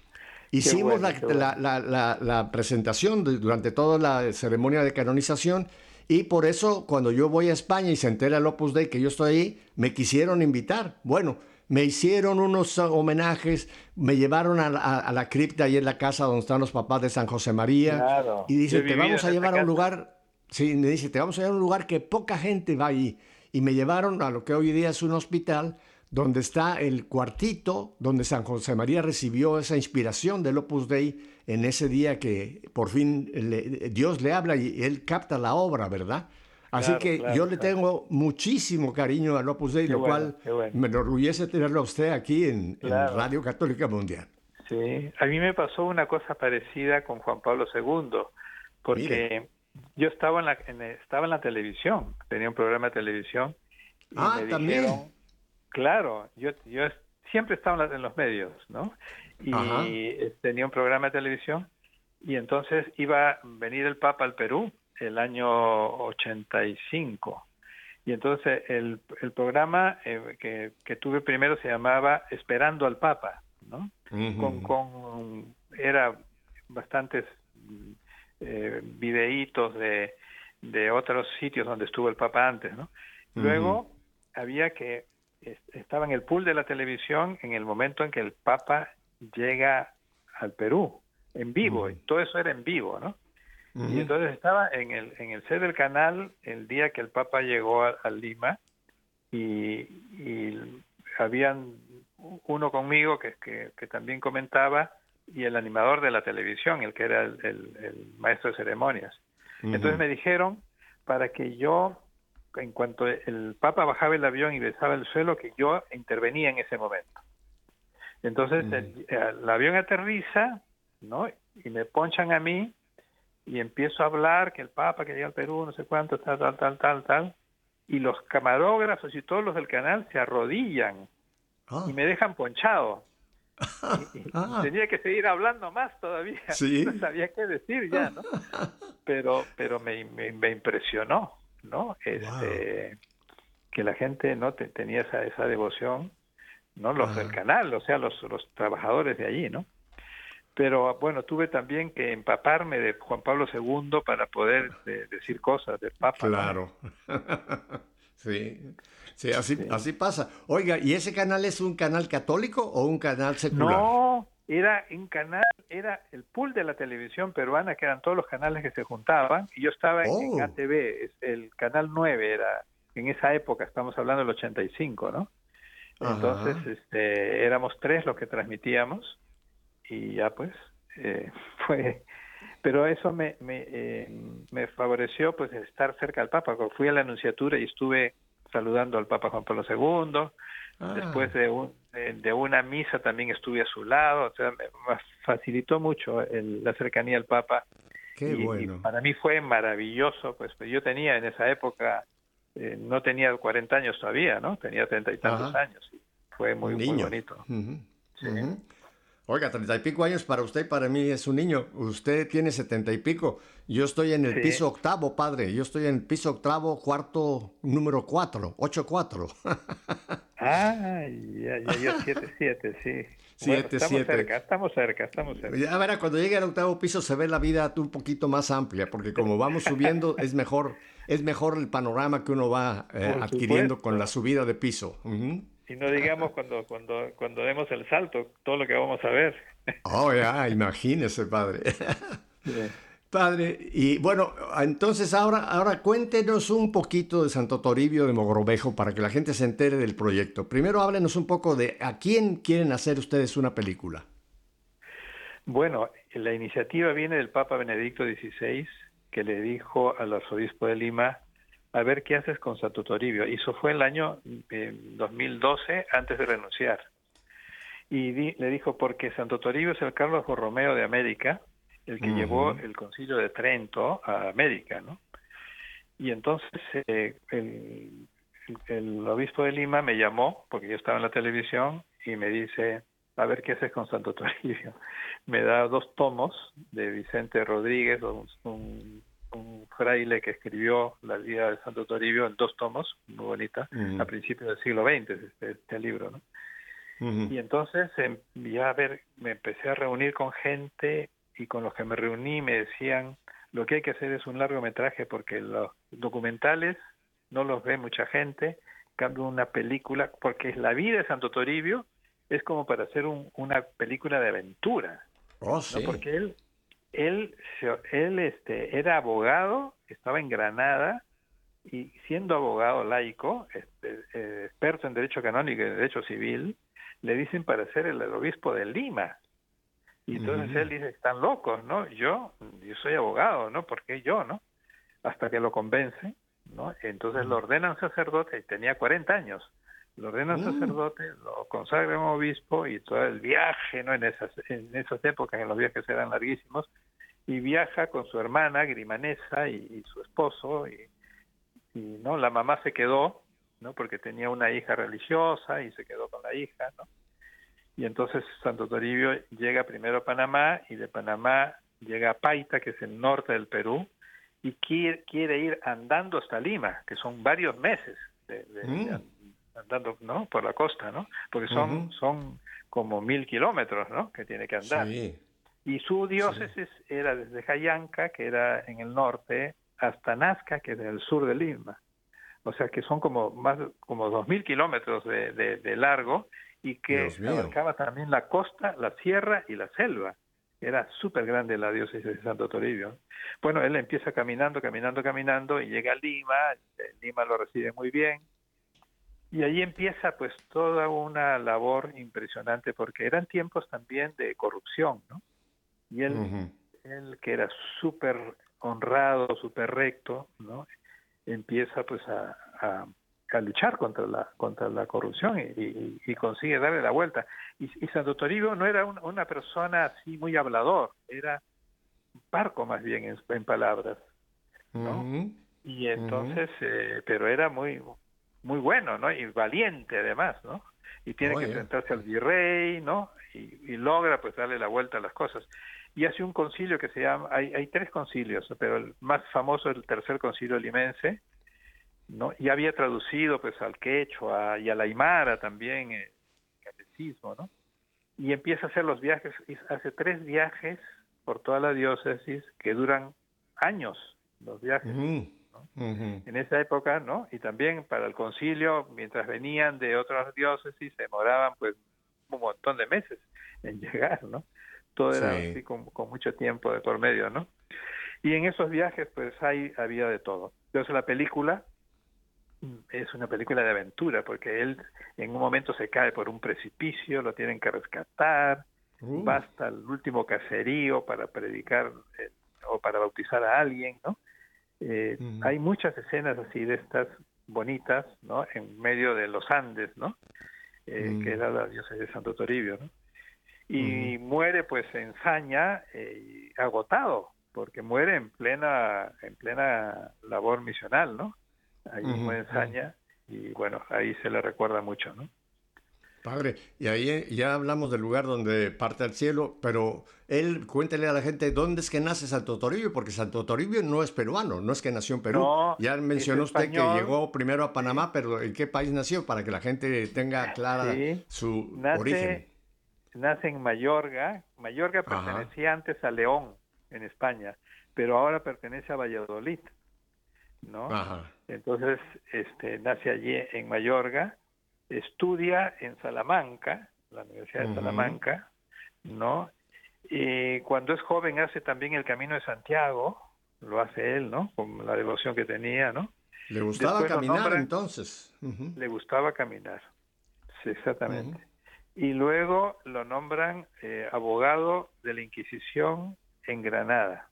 Hicimos bueno, la, bueno. la, la, la, la presentación de, durante toda la ceremonia de canonización y por eso cuando yo voy a España y se entera el Opus Dei que yo estoy ahí, me quisieron invitar. Bueno, me hicieron unos homenajes, me llevaron a, a, a la cripta ahí en la casa donde están los papás de San José María Claro. y Yo dice, he te vivido vamos a en esa llevar a un casa. lugar, sí, me dice, te vamos a llevar a un lugar que poca gente va ahí. Y me llevaron a lo que hoy día es un hospital donde está el cuartito donde San José María recibió esa inspiración del Opus Dei en ese día que por fin le- Dios le habla y él capta la obra, ¿verdad? Así Claro, que claro, yo le claro. tengo muchísimo cariño al Opus Dei, Qué lo bueno, cual qué bueno. me enorgullece tenerlo a usted aquí en, en Claro. Radio Católica Mundial. Sí, a mí me pasó una cosa parecida con Juan Pablo segundo, porque Mire. yo estaba en la en, estaba en la televisión, tenía un programa de televisión y Ah, me también. dijeron, claro, yo yo es- siempre estaba en, la- en los medios, ¿no? Y Ajá. eh, tenía un programa de televisión y entonces iba a venir el Papa al Perú el año ochenta y cinco. Y entonces el, el programa eh, que, que tuve primero se llamaba Esperando al Papa, ¿no? Ujú. Con, con era bastantes mm, eh, videitos de, de otros sitios donde estuvo el Papa antes, ¿no? Luego había que es- estaba en el pool de la televisión en el momento en que el Papa llega al Perú en vivo, y todo eso era en vivo, ¿no? Ujú. Y entonces estaba en el en el set del canal el día que el Papa llegó a, a Lima y, y habían uno conmigo que, que, que también comentaba y el animador de la televisión, el que era el, el, el maestro de ceremonias. Ujú. Entonces me dijeron para que yo, en cuanto el Papa bajaba el avión y besaba el suelo, que yo intervenía en ese momento. Entonces Ujú. el, el avión aterriza, ¿no? Y me ponchan a mí y empiezo a hablar que el Papa que llega al Perú, no sé cuánto, tal, tal, tal, tal, tal, y los camarógrafos y todos los del canal se arrodillan Ah. y me dejan ponchado. Y, y Ah. tenía que seguir hablando más todavía, Sí. no sabía qué decir ya, ¿no? Pero, pero me, me, me impresionó, ¿no? Este, que la gente no te, tenía esa, esa devoción, ¿no? Los Ajá. del canal, o sea, los, los trabajadores de allí, ¿no? Pero bueno, tuve también que empaparme de Juan Pablo segundo para poder de- decir cosas del Papa, ¿no? Claro. Sí, sí, así, Sí. así pasa. Oiga, ¿y ese canal es un canal católico o un canal secular? No, era un canal, era el pool de la televisión peruana, que eran todos los canales que se juntaban, y yo estaba en, en Oh. A T V, es- el canal nueve era, en esa época, estamos hablando del ochenta y cinco, ¿no? Entonces, Ajá. este, éramos tres los que transmitíamos, y ya pues, eh, fue... Pero eso me, me, eh, me favoreció pues estar cerca del Papa. Cuando fui a la Anunciatura y estuve saludando al Papa Juan Pablo segundo, Ah. después de, un, de, de una misa también estuve a su lado, o sea, me me facilitó mucho el- la cercanía al Papa. Qué y, bueno. y para mí fue maravilloso, pues yo tenía en esa época, eh, no tenía cuarenta años todavía, ¿no? Tenía treinta y tantos Ajá. años. Y fue muy, Un muy niño. bonito. Ujú, Sí. ujú. Oiga, treinta y pico años para usted y para mí es un niño. Usted tiene setenta y pico. Yo estoy en el Sí. piso octavo, padre. Yo estoy en el piso octavo, cuarto, número cuatro, ocho cuatro. Ah, ya, ya, yo siete siete, sí. Bueno, siete, estamos siete. cerca, estamos cerca, estamos cerca. Ya verá, cuando llegue al octavo piso se ve la vida un poquito más amplia, porque como vamos subiendo es mejor, es mejor el panorama que uno va eh, Por adquiriendo con la supuesto. subida de piso. Ujú. Y no digamos cuando, cuando, cuando demos el salto, todo lo que vamos a ver. Oh, ya, imagínese, padre. Bien. Padre, y bueno, entonces ahora, ahora cuéntenos un poquito de Santo Toribio de Mogrovejo para que la gente se entere del proyecto. Primero háblenos un poco de a quién quieren hacer ustedes una película. Bueno, la iniciativa viene del Papa Benedicto dieciséis, que le dijo al arzobispo de Lima, a ver qué haces con Santo Toribio. Y eso fue el año eh, dos mil doce, antes de renunciar. Y di, le dijo, porque Santo Toribio es el Carlos Borromeo de América, el que uh-huh. llevó el Concilio de Trento a América, ¿no? Y entonces eh, el, el, el obispo de Lima me llamó, porque yo estaba en la televisión, y me dice, a ver qué haces con Santo Toribio. Me da dos tomos de Vicente Rodríguez, un, un, un fraile que escribió la vida de Santo Toribio en dos tomos, muy bonita, uh-huh. a principios del siglo veinte, este, este libro, ¿no? Uh-huh. Y entonces ya a ver, me empecé a reunir con gente, y con los que me reuní me decían, lo que hay que hacer es un largometraje porque los documentales no los ve mucha gente, en cambio una película, porque la vida de Santo Toribio es como para hacer un, una película de aventura. Oh, sí. ¿No? Porque él, él, él este, era abogado, estaba en Granada, y siendo abogado laico, este, eh, experto en derecho canónico y en derecho civil, le dicen para ser el, el obispo de Lima. Y entonces uh-huh. él dice, están locos, ¿no? Yo, yo soy abogado, ¿no? ¿Por qué yo, no? Hasta que lo convence, ¿no? Entonces uh-huh. lo ordenan sacerdote, y tenía cuarenta años. Lo ordenan uh-huh. sacerdote, lo consagran obispo, y todo el viaje, ¿no? En esas, en esas épocas, en los viajes eran larguísimos, y viaja con su hermana Grimanesa y, y su esposo, y, y no, la mamá se quedó, ¿no? Porque tenía una hija religiosa, y se quedó con la hija, ¿no? Y entonces Santo Toribio llega primero a Panamá, y de Panamá llega a Paita, que es el norte del Perú, y quiere, quiere ir andando hasta Lima, que son varios meses de, de, mm. de andando, ¿no? Por la costa, ¿no? Porque son, uh-huh. son como mil kilómetros, ¿no? Que tiene que andar. Sí. Y su diócesis sí. era desde Jayanca, que era en el norte, hasta Nazca, que es en el sur de Lima. O sea que son como más como dos mil kilómetros de, de, de largo, y que abarcaba también la costa, la sierra y la selva. Era súper grande la diócesis de Santo Toribio. Bueno, él empieza caminando, caminando, caminando, y llega a Lima. Lima lo recibe muy bien, y allí empieza pues toda una labor impresionante, porque eran tiempos también de corrupción, ¿no? Y él, uh-huh. él que era súper honrado, súper recto, ¿no? Empieza pues a... a a luchar contra la contra la corrupción, y, y, y consigue darle la vuelta. Y, y Santo Toribio no era un, una persona así muy hablador, era un parco más bien en, en palabras, ¿no? Uh-huh. Y entonces, uh-huh. eh, pero era muy muy bueno, ¿no? Y valiente además, ¿no? Y tiene oh, que enfrentarse yeah. al virrey, ¿no? Y, y logra pues darle la vuelta a las cosas. Y hace un concilio que se llama, hay, hay tres concilios, pero el más famoso es el tercer concilio limense, ¿no? Y había traducido pues al quechua y a la aymara también el catecismo, ¿no? Y empieza a hacer los viajes, hace tres viajes por toda la diócesis que duran años, los viajes, uh-huh. ¿no? Uh-huh. En esa época, ¿no? Y también para el concilio, mientras venían de otras diócesis, se demoraban pues un montón de meses en llegar, ¿no? Todo era sí. así con, con mucho tiempo de por medio, ¿no? Y en esos viajes pues hay, había de todo. Entonces la película es una película de aventura, porque él en un momento se cae por un precipicio, lo tienen que rescatar, uh. va hasta el último caserío para predicar eh, o para bautizar a alguien, ¿no? Eh, uh-huh. Hay muchas escenas así de estas bonitas, ¿no? En medio de los Andes, ¿no? Eh, uh-huh. Que era la diócesis de Santo Toribio, ¿no? Y uh-huh. muere pues en Saña, eh, agotado, porque muere en plena en plena labor misional, ¿no? Ahí uh-huh, mismo en Saña, uh-huh. y bueno, ahí se le recuerda mucho, ¿no? Padre, y ahí ya hablamos del lugar donde parte al cielo, pero él, cuéntele a la gente dónde es que nace Santo Toribio, porque Santo Toribio no es peruano, no es que nació en Perú. No, ya mencionó usted que llegó primero a Panamá, pero ¿en qué país nació? Para que la gente tenga clara sí, su nace, origen. nace en Mayorga. Mayorga pertenecía antes a León, en España, pero ahora pertenece a Valladolid, ¿no? Ajá. Entonces, este, nace allí en Mayorga, estudia en Salamanca, la Universidad de uh-huh. Salamanca, ¿no? Y cuando es joven hace también el Camino de Santiago, lo hace él, ¿no? Con la devoción que tenía, ¿no? Le gustaba Después caminar nombran, entonces. Uh-huh. Le gustaba caminar, sí, exactamente. Uh-huh. Y luego lo nombran eh, abogado de la Inquisición en Granada.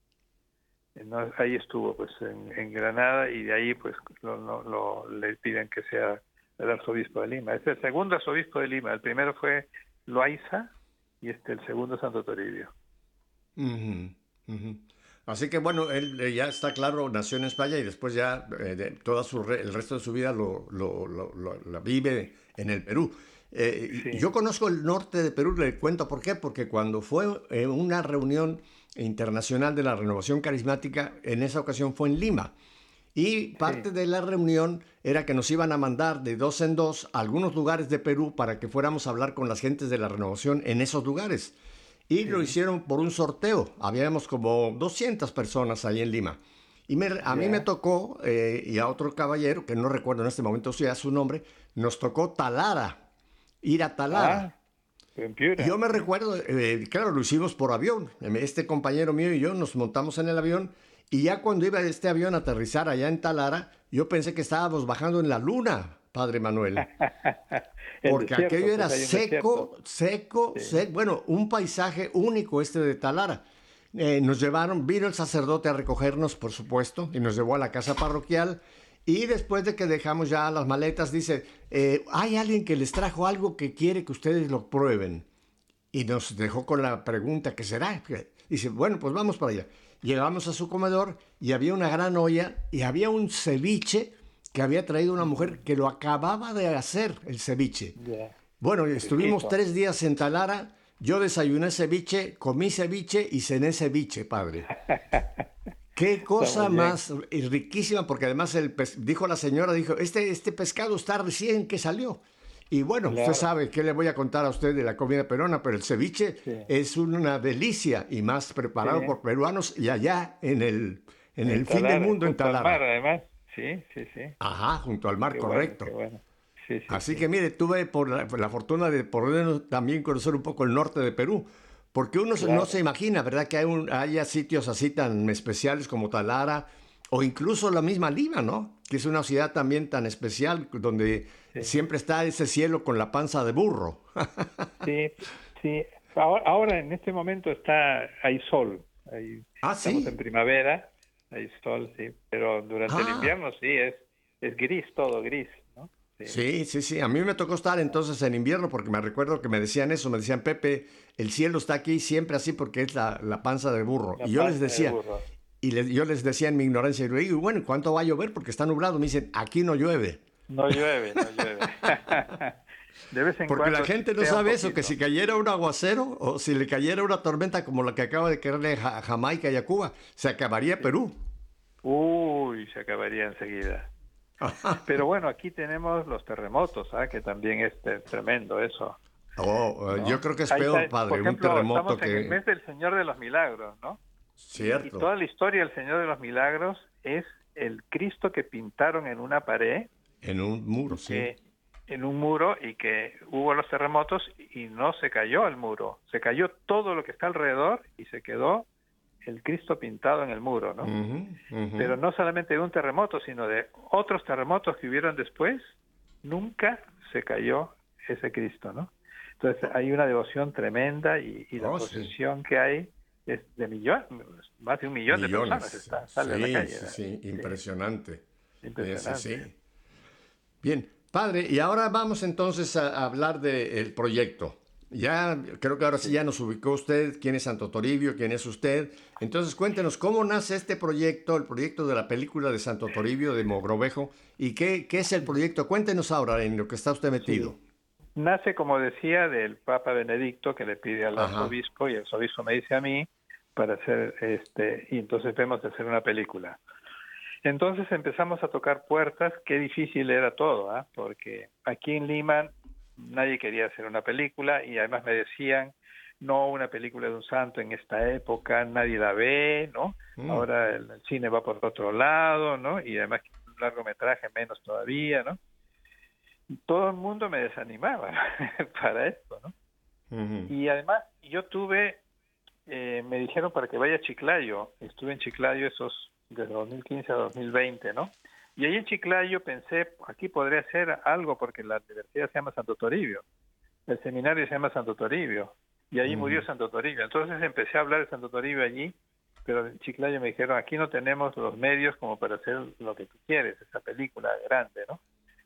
No, ahí estuvo, pues, en, en Granada, y de ahí, pues, lo, lo, lo, le piden que sea el arzobispo de Lima. Es el segundo arzobispo de Lima. El primero fue Loaiza y este el segundo Santo Toribio. Uh-huh. Uh-huh. Así que bueno, él eh, ya está claro, nació en España y después ya eh, de, toda su re, el resto de su vida lo, lo, lo, lo, lo vive en el Perú. Eh, sí. Yo conozco el norte de Perú, le cuento por qué, porque cuando fue eh, una reunión internacional de la Renovación Carismática, en esa ocasión fue en Lima. Y parte sí. de la reunión era que nos iban a mandar de dos en dos a algunos lugares de Perú para que fuéramos a hablar con las gentes de la Renovación en esos lugares. Y sí. lo hicieron por un sorteo. Habíamos como doscientas personas ahí en Lima. Y me, a yeah. mí me tocó, eh, y a otro caballero, que no recuerdo en este momento ya su nombre, nos tocó Talara, ir a Talara. Ah, yo me recuerdo, eh, claro, lo hicimos por avión. Este compañero mío y yo nos montamos en el avión, y ya cuando iba este avión a aterrizar allá en Talara, yo pensé que estábamos bajando en la luna, Padre Manuel. Porque desierto, aquello era pues seco, seco, sí. seco, bueno, un paisaje único este de Talara. Eh, nos llevaron, vino el sacerdote a recogernos, por supuesto, y nos llevó a la casa parroquial, y después de que dejamos ya las maletas, dice, eh, hay alguien que les trajo algo que quiere que ustedes lo prueben. Y nos dejó con la pregunta, ¿qué será? Dice, bueno, pues vamos para allá. Llegamos a su comedor y había una gran olla y había un ceviche que había traído una mujer que lo acababa de hacer, el ceviche. Yeah. Bueno, estuvimos tres días en Talara, yo desayuné ceviche, comí ceviche y cené ceviche, padre. Qué cosa más riquísima, porque además el pes- dijo la señora, dijo, este, este pescado está recién que salió. Y bueno, claro. usted sabe qué le voy a contar a usted de la comida peruana, pero el ceviche sí. es una delicia, y más preparado sí. por peruanos y allá en el, en el fin del mundo, en Talara. Mar, además. Sí, sí, sí. Ajá, junto al mar, qué correcto. Bueno, bueno. Sí, sí, Así sí. que mire, tuve por la, por la fortuna de poder también conocer un poco el norte de Perú, porque uno claro. no se imagina, ¿verdad?, que hay un, haya sitios así tan especiales como Talara, o incluso la misma Lima, ¿no?, que es una ciudad también tan especial, donde sí. siempre está ese cielo con la panza de burro. Sí, sí. Ahora, ahora en este momento está, hay sol, hay, ah, estamos ¿sí? en primavera. Hay sol, sí, pero durante ah. el invierno sí, es, es gris, todo gris, ¿no? Sí. sí, sí, sí. A mí me tocó estar entonces en invierno, porque me recuerdo que me decían eso, me decían, Pepe, el cielo está aquí siempre así porque es la, la panza de burro. La y yo les decía, y les, yo les decía en mi ignorancia, y digo, bueno, ¿cuánto va a llover? Porque está nublado. Me dicen, aquí no llueve. No llueve, no llueve. De vez en Porque cuando la gente no sabe eso, que si cayera un aguacero o si le cayera una tormenta como la que acaba de caerle a Jamaica y a Cuba, se acabaría sí. Perú. Uy, se acabaría enseguida. Pero bueno, aquí tenemos los terremotos, ¿ah? Que también es tremendo eso. Oh, ¿no? Yo creo que es peor, está, padre, por ejemplo, un terremoto estamos que... en el mes del Señor de los Milagros, ¿no? Cierto. Y toda la historia del Señor de los Milagros es el Cristo que pintaron en una pared. En un muro, sí. Que, en un muro, y que hubo los terremotos y no se cayó el muro. Se cayó todo lo que está alrededor y se quedó el Cristo pintado en el muro, ¿no? Uh-huh, uh-huh. Pero no solamente de un terremoto, sino de otros terremotos que hubieron después, nunca se cayó ese Cristo, ¿no? Entonces hay una devoción tremenda, y, y la oh, procesión sí. que hay es de millones, más de un millón Millones. de personas está, sale sí, a la calle. Sí, sí, sí, impresionante. Impresionante. Sí, sí. Bien, padre, y ahora vamos entonces a, a hablar del proyecto. Ya, creo que ahora sí ya nos ubicó usted, quién es Santo Toribio, quién es usted. Entonces, cuéntenos, ¿cómo nace este proyecto, el proyecto de la película de Santo Toribio de Mogrovejo? ¿Y qué, qué es el proyecto? Cuéntenos ahora en lo que está usted metido. Sí. Nace, como decía, del Papa Benedicto, que le pide al arzobispo, y el arzobispo me dice a mí, para hacer, este, y entonces vemos de hacer una película. Entonces empezamos a tocar puertas. Qué difícil era todo, ¿eh? Porque aquí en Lima nadie quería hacer una película y además me decían, no, una película de un santo en esta época, nadie la ve, ¿no? Mm. Ahora el, el cine va por otro lado, ¿no? Y además un largometraje menos todavía, ¿no? Y todo el mundo me desanimaba para esto, ¿no? Uh-huh. Y además yo tuve, eh, me dijeron para que vaya a Chiclayo, estuve en Chiclayo esos desde dos mil quince a dos mil veinte, ¿no? Y ahí en Chiclayo pensé, aquí podría hacer algo porque la universidad se llama Santo Toribio, el seminario se llama Santo Toribio, y ahí uh-huh. murió Santo Toribio. Entonces empecé a hablar de Santo Toribio allí, pero en Chiclayo me dijeron, aquí no tenemos los medios como para hacer lo que tú quieres, esa película grande, ¿no?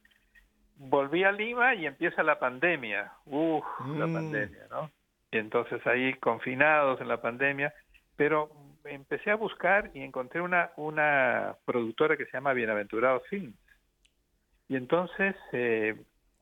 Volví a Lima y empieza la pandemia, uff, mm. la pandemia, ¿no? Y entonces ahí confinados en la pandemia, pero empecé a buscar y encontré una, una productora que se llama Bienaventurados Films. Y entonces eh,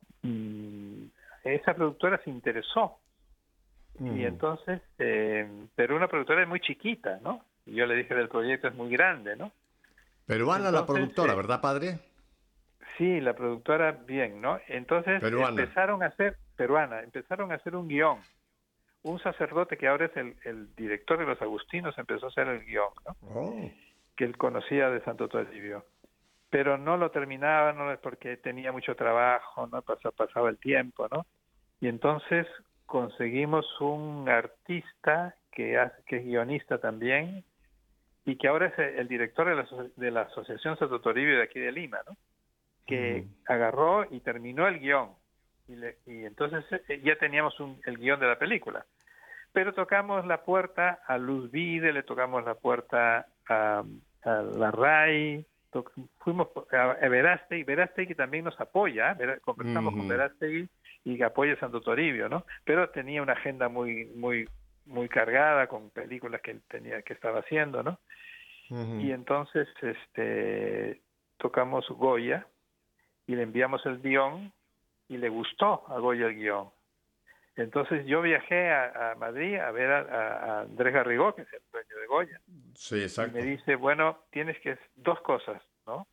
mmm, esa productora se interesó. Mm. Y entonces, eh, pero una productora muy chiquita, ¿no? Y yo le dije del proyecto es muy grande, ¿no? Peruana la productora, eh, ¿verdad, padre? Sí, la productora bien, ¿no? Entonces peruana. empezaron a hacer, peruana, empezaron a hacer un guión. Un sacerdote que ahora es el, el director de los agustinos empezó a hacer el guión, ¿no? Oh. Que él conocía de Santo Toribio. Pero no lo terminaba, no porque tenía mucho trabajo, no pasaba, pasaba el tiempo, ¿no? Y entonces conseguimos un artista que, hace, que es guionista también y que ahora es el, el director de la, de la Asociación Santo Toribio de aquí de Lima, ¿no? Que uh-huh. agarró y terminó el guión. Y, le, y entonces eh, ya teníamos un, el guión de la película. Pero tocamos la puerta a Luz Vide, le tocamos la puerta a, a la R A I, to, fuimos a, a Verástegui, Verástegui también nos apoya, Ver, conversamos uh-huh. con Verástegui y apoya Santo Toribio, ¿no? Pero tenía una agenda muy muy muy cargada con películas que él tenía que estaba haciendo, ¿no? Uh-huh. Y entonces este tocamos Goya y le enviamos el guión y le gustó a Goya el guión. Entonces yo viajé a, a Madrid a ver a, a Andrés Garrigó, que es el dueño de Goya. Sí, exacto. Y me dice, bueno, tienes que, dos cosas, ¿no?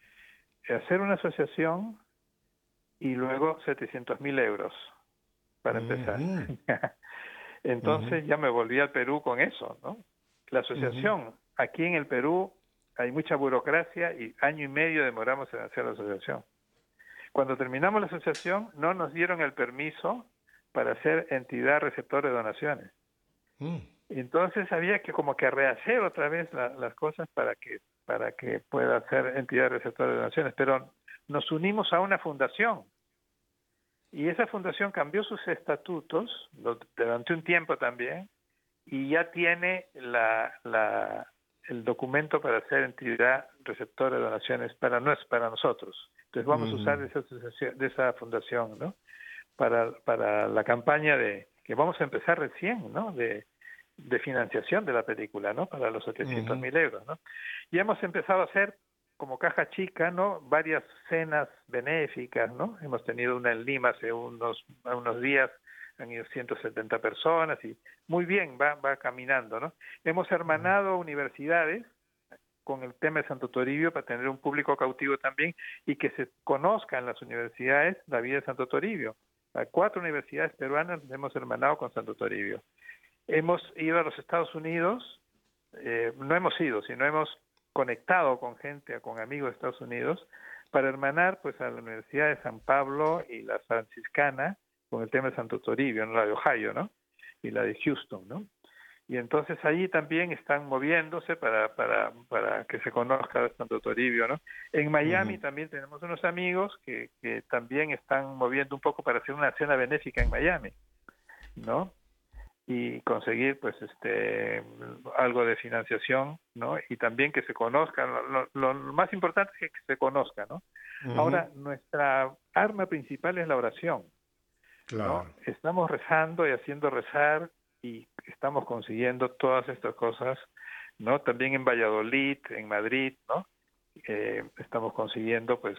Hacer una asociación y luego setecientos mil euros para uh-huh. empezar. Entonces uh-huh. ya me volví al Perú con eso, ¿no? La asociación, uh-huh. aquí en el Perú hay mucha burocracia y año y medio demoramos en hacer la asociación. Cuando terminamos la asociación no nos dieron el permiso para ser entidad receptora de donaciones. Mm. Entonces había que como que rehacer otra vez la, las cosas para que para que pueda ser entidad receptora de donaciones, pero nos unimos a una fundación y esa fundación cambió sus estatutos durante un tiempo también y ya tiene la, la el documento para ser entidad receptora de donaciones para no es para nosotros. Entonces vamos mm. a usar esa asociación, de esa fundación, ¿no? Para, para la campaña de que vamos a empezar recién, ¿no? De, de financiación de la película, ¿no? Para los setecientos mil uh-huh. euros, ¿no? Y hemos empezado a hacer como caja chica, ¿no? Varias cenas benéficas, ¿no? Hemos tenido una en Lima hace unos, unos días, han ido ciento setenta personas y muy bien, va, va caminando, ¿no? Hemos hermanado uh-huh. universidades con el tema de Santo Toribio para tener un público cautivo también y que se conozca en las universidades la vida de Santo Toribio. A cuatro universidades peruanas nos hemos hermanado con Santo Toribio. Hemos ido a los Estados Unidos, eh, no hemos ido, sino hemos conectado con gente, con amigos de Estados Unidos, para hermanar pues a la Universidad de San Pablo y la franciscana con el tema de Santo Toribio, ¿no? La de Ohio, ¿no? Y la de Houston, ¿no? Y entonces allí también están moviéndose para para para que se conozca Santo Toribio, ¿no? En Miami uh-huh. también tenemos unos amigos que, que también están moviendo un poco para hacer una cena benéfica en Miami, ¿no? Y conseguir pues este algo de financiación, ¿no? Y también que se conozcan, lo, lo, lo más importante es que se conozca, ¿no? Uh-huh. Ahora, nuestra arma principal es la oración, claro. ¿no? Estamos rezando y haciendo rezar y estamos consiguiendo todas estas cosas, ¿no? También en Valladolid, en Madrid, ¿no? Eh, estamos consiguiendo, pues,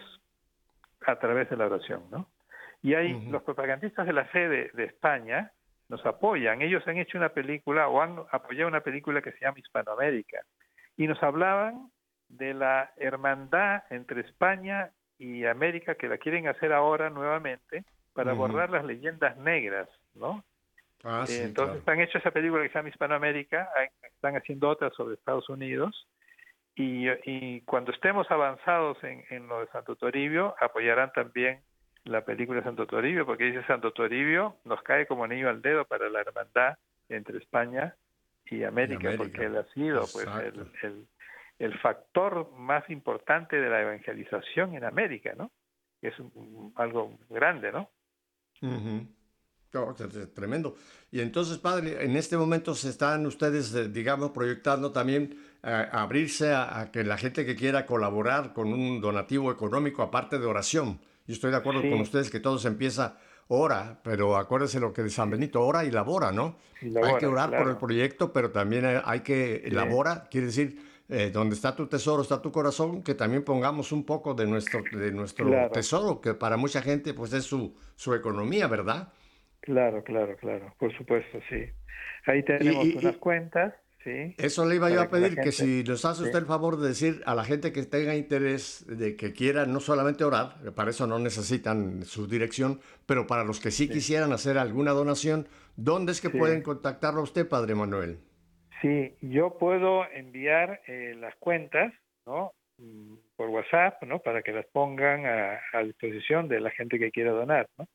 a través de la oración, ¿no? Y hay uh-huh. los propagandistas de la fe de, de España nos apoyan. Ellos han hecho una película o han apoyado una película que se llama Hispanoamérica y nos hablaban de la hermandad entre España y América que la quieren hacer ahora nuevamente para Ujú. borrar las leyendas negras, ¿no? Ah, sí, Eh, Entonces claro. han hecho esa película que se llama Hispanoamérica, hay- están haciendo otra sobre Estados Unidos, y, y cuando estemos avanzados en, en lo de Santo Toribio, apoyarán también la película de Santo Toribio, porque dice Santo Toribio nos cae como niño al dedo para la hermandad entre España y América, América. porque él ha sido pues Exacto. el, el, el factor más importante de la evangelización en América, ¿no? Es un- algo grande, ¿no? Ujú. Oh, t- t- tremendo. Y entonces, padre, en este momento se están ustedes, eh, digamos, proyectando también eh, a abrirse a, a que la gente que quiera colaborar con un donativo económico, aparte de oración. Yo estoy de acuerdo con Sí, ustedes que todo se empieza ora, pero acuérdense lo que de San Benito, ora y labora, ¿no? y Hay que labora, orar por el claro. proyecto, pero también hay, hay que Sí, labora, quiere decir, eh, donde está tu tesoro, está tu corazón, que también pongamos un poco de nuestro, de nuestro claro. tesoro, que para mucha gente pues es su, su economía, ¿verdad? Claro, claro, claro, por supuesto, sí. Ahí Y, tenemos y- unas y cuentas, sí, eso le iba yo para a que la pedir, que gente, si nos hace sí, usted el favor de decir a la gente que tenga interés, de que quiera no solamente orar, que para eso no necesitan su dirección, pero para los que sí sí, quisieran hacer alguna donación, ¿dónde es que sí, pueden contactarlo a usted, Padre Manuel? sí, yo puedo enviar eh, las cuentas, ¿no? Mm, por WhatsApp, ¿no? Para que las pongan a, a disposición de la gente que quiera donar, ¿no?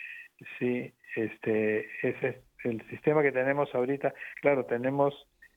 Sí, este, ese es el sistema que tenemos ahorita. Claro, tenemos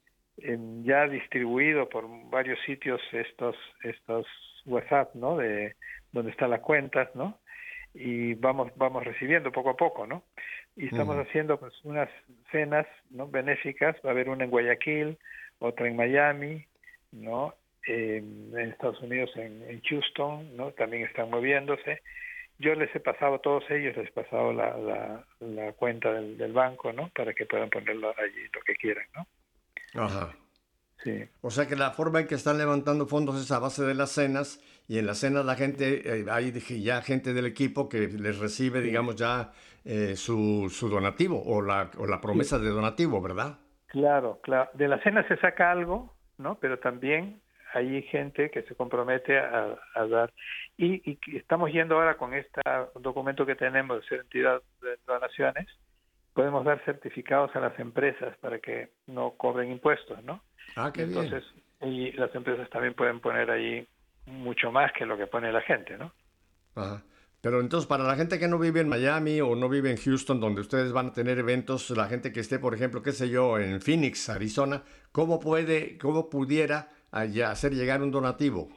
em, ya distribuido por varios sitios estos estos WhatsApp, ¿no? De donde están las cuentas, ¿no? Y vamos vamos recibiendo poco a poco, ¿no? Y estamos Ujú. haciendo pues unas cenas, ¿no? Benéficas. Va a haber una en Guayaquil, otra en Miami, ¿no? Eh, en Estados Unidos, en, en Houston, ¿no? También están moviéndose. Yo les he pasado a todos ellos, les he pasado la, la, la cuenta del, del banco, ¿no? Para que puedan ponerlo allí lo que quieran, ¿no? Ajá. Sí, O sea que la forma en que están levantando fondos es a base de las cenas y en las cenas la gente, eh, hay dije, ya gente del equipo que les recibe, sí, digamos, ya eh, su, su donativo o la, o la sí, promesa de donativo, ¿verdad? claro, claro. De la cena se saca algo, ¿no? Pero también hay gente que se compromete a, a dar. Y, y que estamos yendo ahora con este documento que tenemos de ser entidad de donaciones, podemos dar certificados a las empresas para que no cobren impuestos, ¿no? Ah, Y qué bien. entonces, y las empresas también pueden poner ahí mucho más que lo que pone la gente, ¿no? Ajá. Pero entonces, para la gente que no vive en Miami o no vive en Houston, donde ustedes van a tener eventos, la gente que esté, por ejemplo, qué sé yo, en Phoenix, Arizona, ¿cómo puede, cómo pudiera allá hacer llegar un donativo?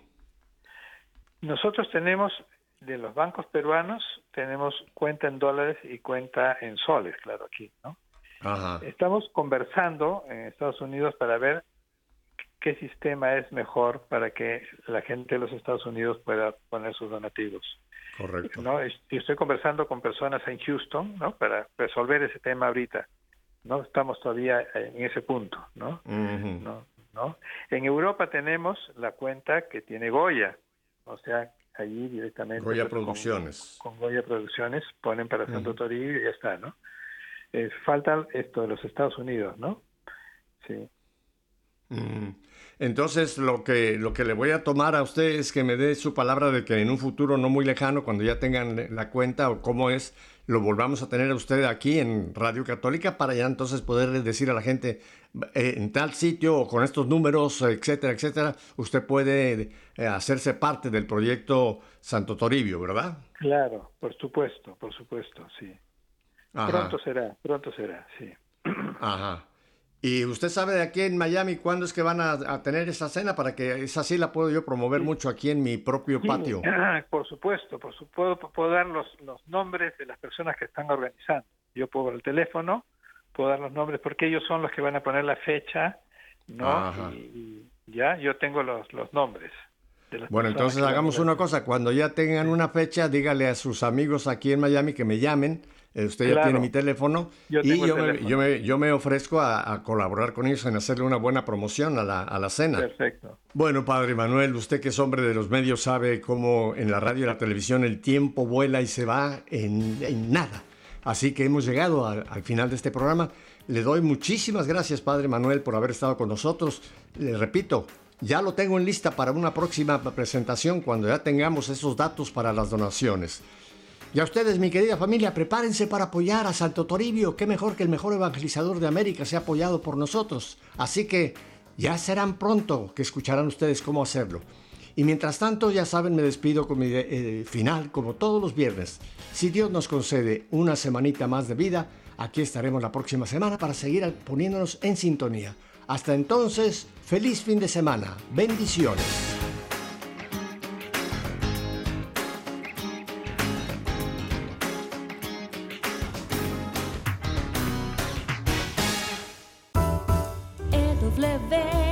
Nosotros tenemos, de los bancos peruanos, tenemos cuenta en dólares y cuenta en soles, claro, aquí, ¿no? Ajá, Estamos conversando en Estados Unidos para ver qué sistema es mejor para que la gente de los Estados Unidos pueda poner sus donativos, correcto. ¿no? Y estoy conversando con personas en Houston, ¿no? Para resolver ese tema ahorita. No estamos todavía en ese punto, ¿no? Ujú. ¿No? ¿No? En Europa tenemos la cuenta que tiene Goya, o sea, allí directamente Goya pues, con, Producciones. con Goya Producciones ponen para Santo Ujú. Toribio y ya está, ¿no? Eh, falta esto de los Estados Unidos, ¿no? Sí. Mm. Entonces, lo que, lo que le voy a tomar a usted es que me dé su palabra de que en un futuro no muy lejano, cuando ya tengan la cuenta o cómo es, lo volvamos a tener a usted aquí en Radio Católica para ya entonces poderle decir a la gente, eh, en tal sitio o con estos números, etcétera, etcétera, usted puede eh, hacerse parte del proyecto Santo Toribio, ¿verdad? Claro, por supuesto, por supuesto, sí. Ajá, Pronto será, pronto será, sí. ajá. ¿Y usted sabe de aquí en Miami cuándo es que van a, a tener esa cena? Para que esa sí la puedo yo promover mucho aquí en mi propio Sí, patio. por supuesto, por supuesto, puedo, puedo dar los, los nombres de las personas que están organizando. Yo puedo dar el teléfono, puedo dar los nombres porque ellos son los que van a poner la fecha, ¿no? Ajá. Y, y ya yo tengo los, los nombres de las Bueno, personas entonces que van a hagamos una organizar. cosa. Cuando ya tengan una fecha, dígale a sus amigos aquí en Miami que me llamen. Eh, usted ya Claro. tiene mi teléfono. Yo y tengo el yo me, teléfono. yo, me, yo me ofrezco a, a colaborar con ellos en hacerle una buena promoción a la, a la cena. Perfecto. Bueno, Padre Manuel, usted que es hombre de los medios sabe cómo en la radio y la televisión el tiempo vuela y se va en, en nada. Así que hemos llegado al, al final de este programa. Le doy muchísimas gracias, Padre Manuel, por haber estado con nosotros. Le repito, ya lo tengo en lista para una próxima presentación cuando ya tengamos esos datos para las donaciones. Y a ustedes, mi querida familia, prepárense para apoyar a Santo Toribio. Qué mejor que el mejor evangelizador de América sea apoyado por nosotros. Así que ya serán pronto que escucharán ustedes cómo hacerlo. Y mientras tanto, ya saben, me despido con mi eh, final, como todos los viernes. Si Dios nos concede una semanita más de vida, aquí estaremos la próxima semana para seguir poniéndonos en sintonía. Hasta entonces, feliz fin de semana. Bendiciones. E W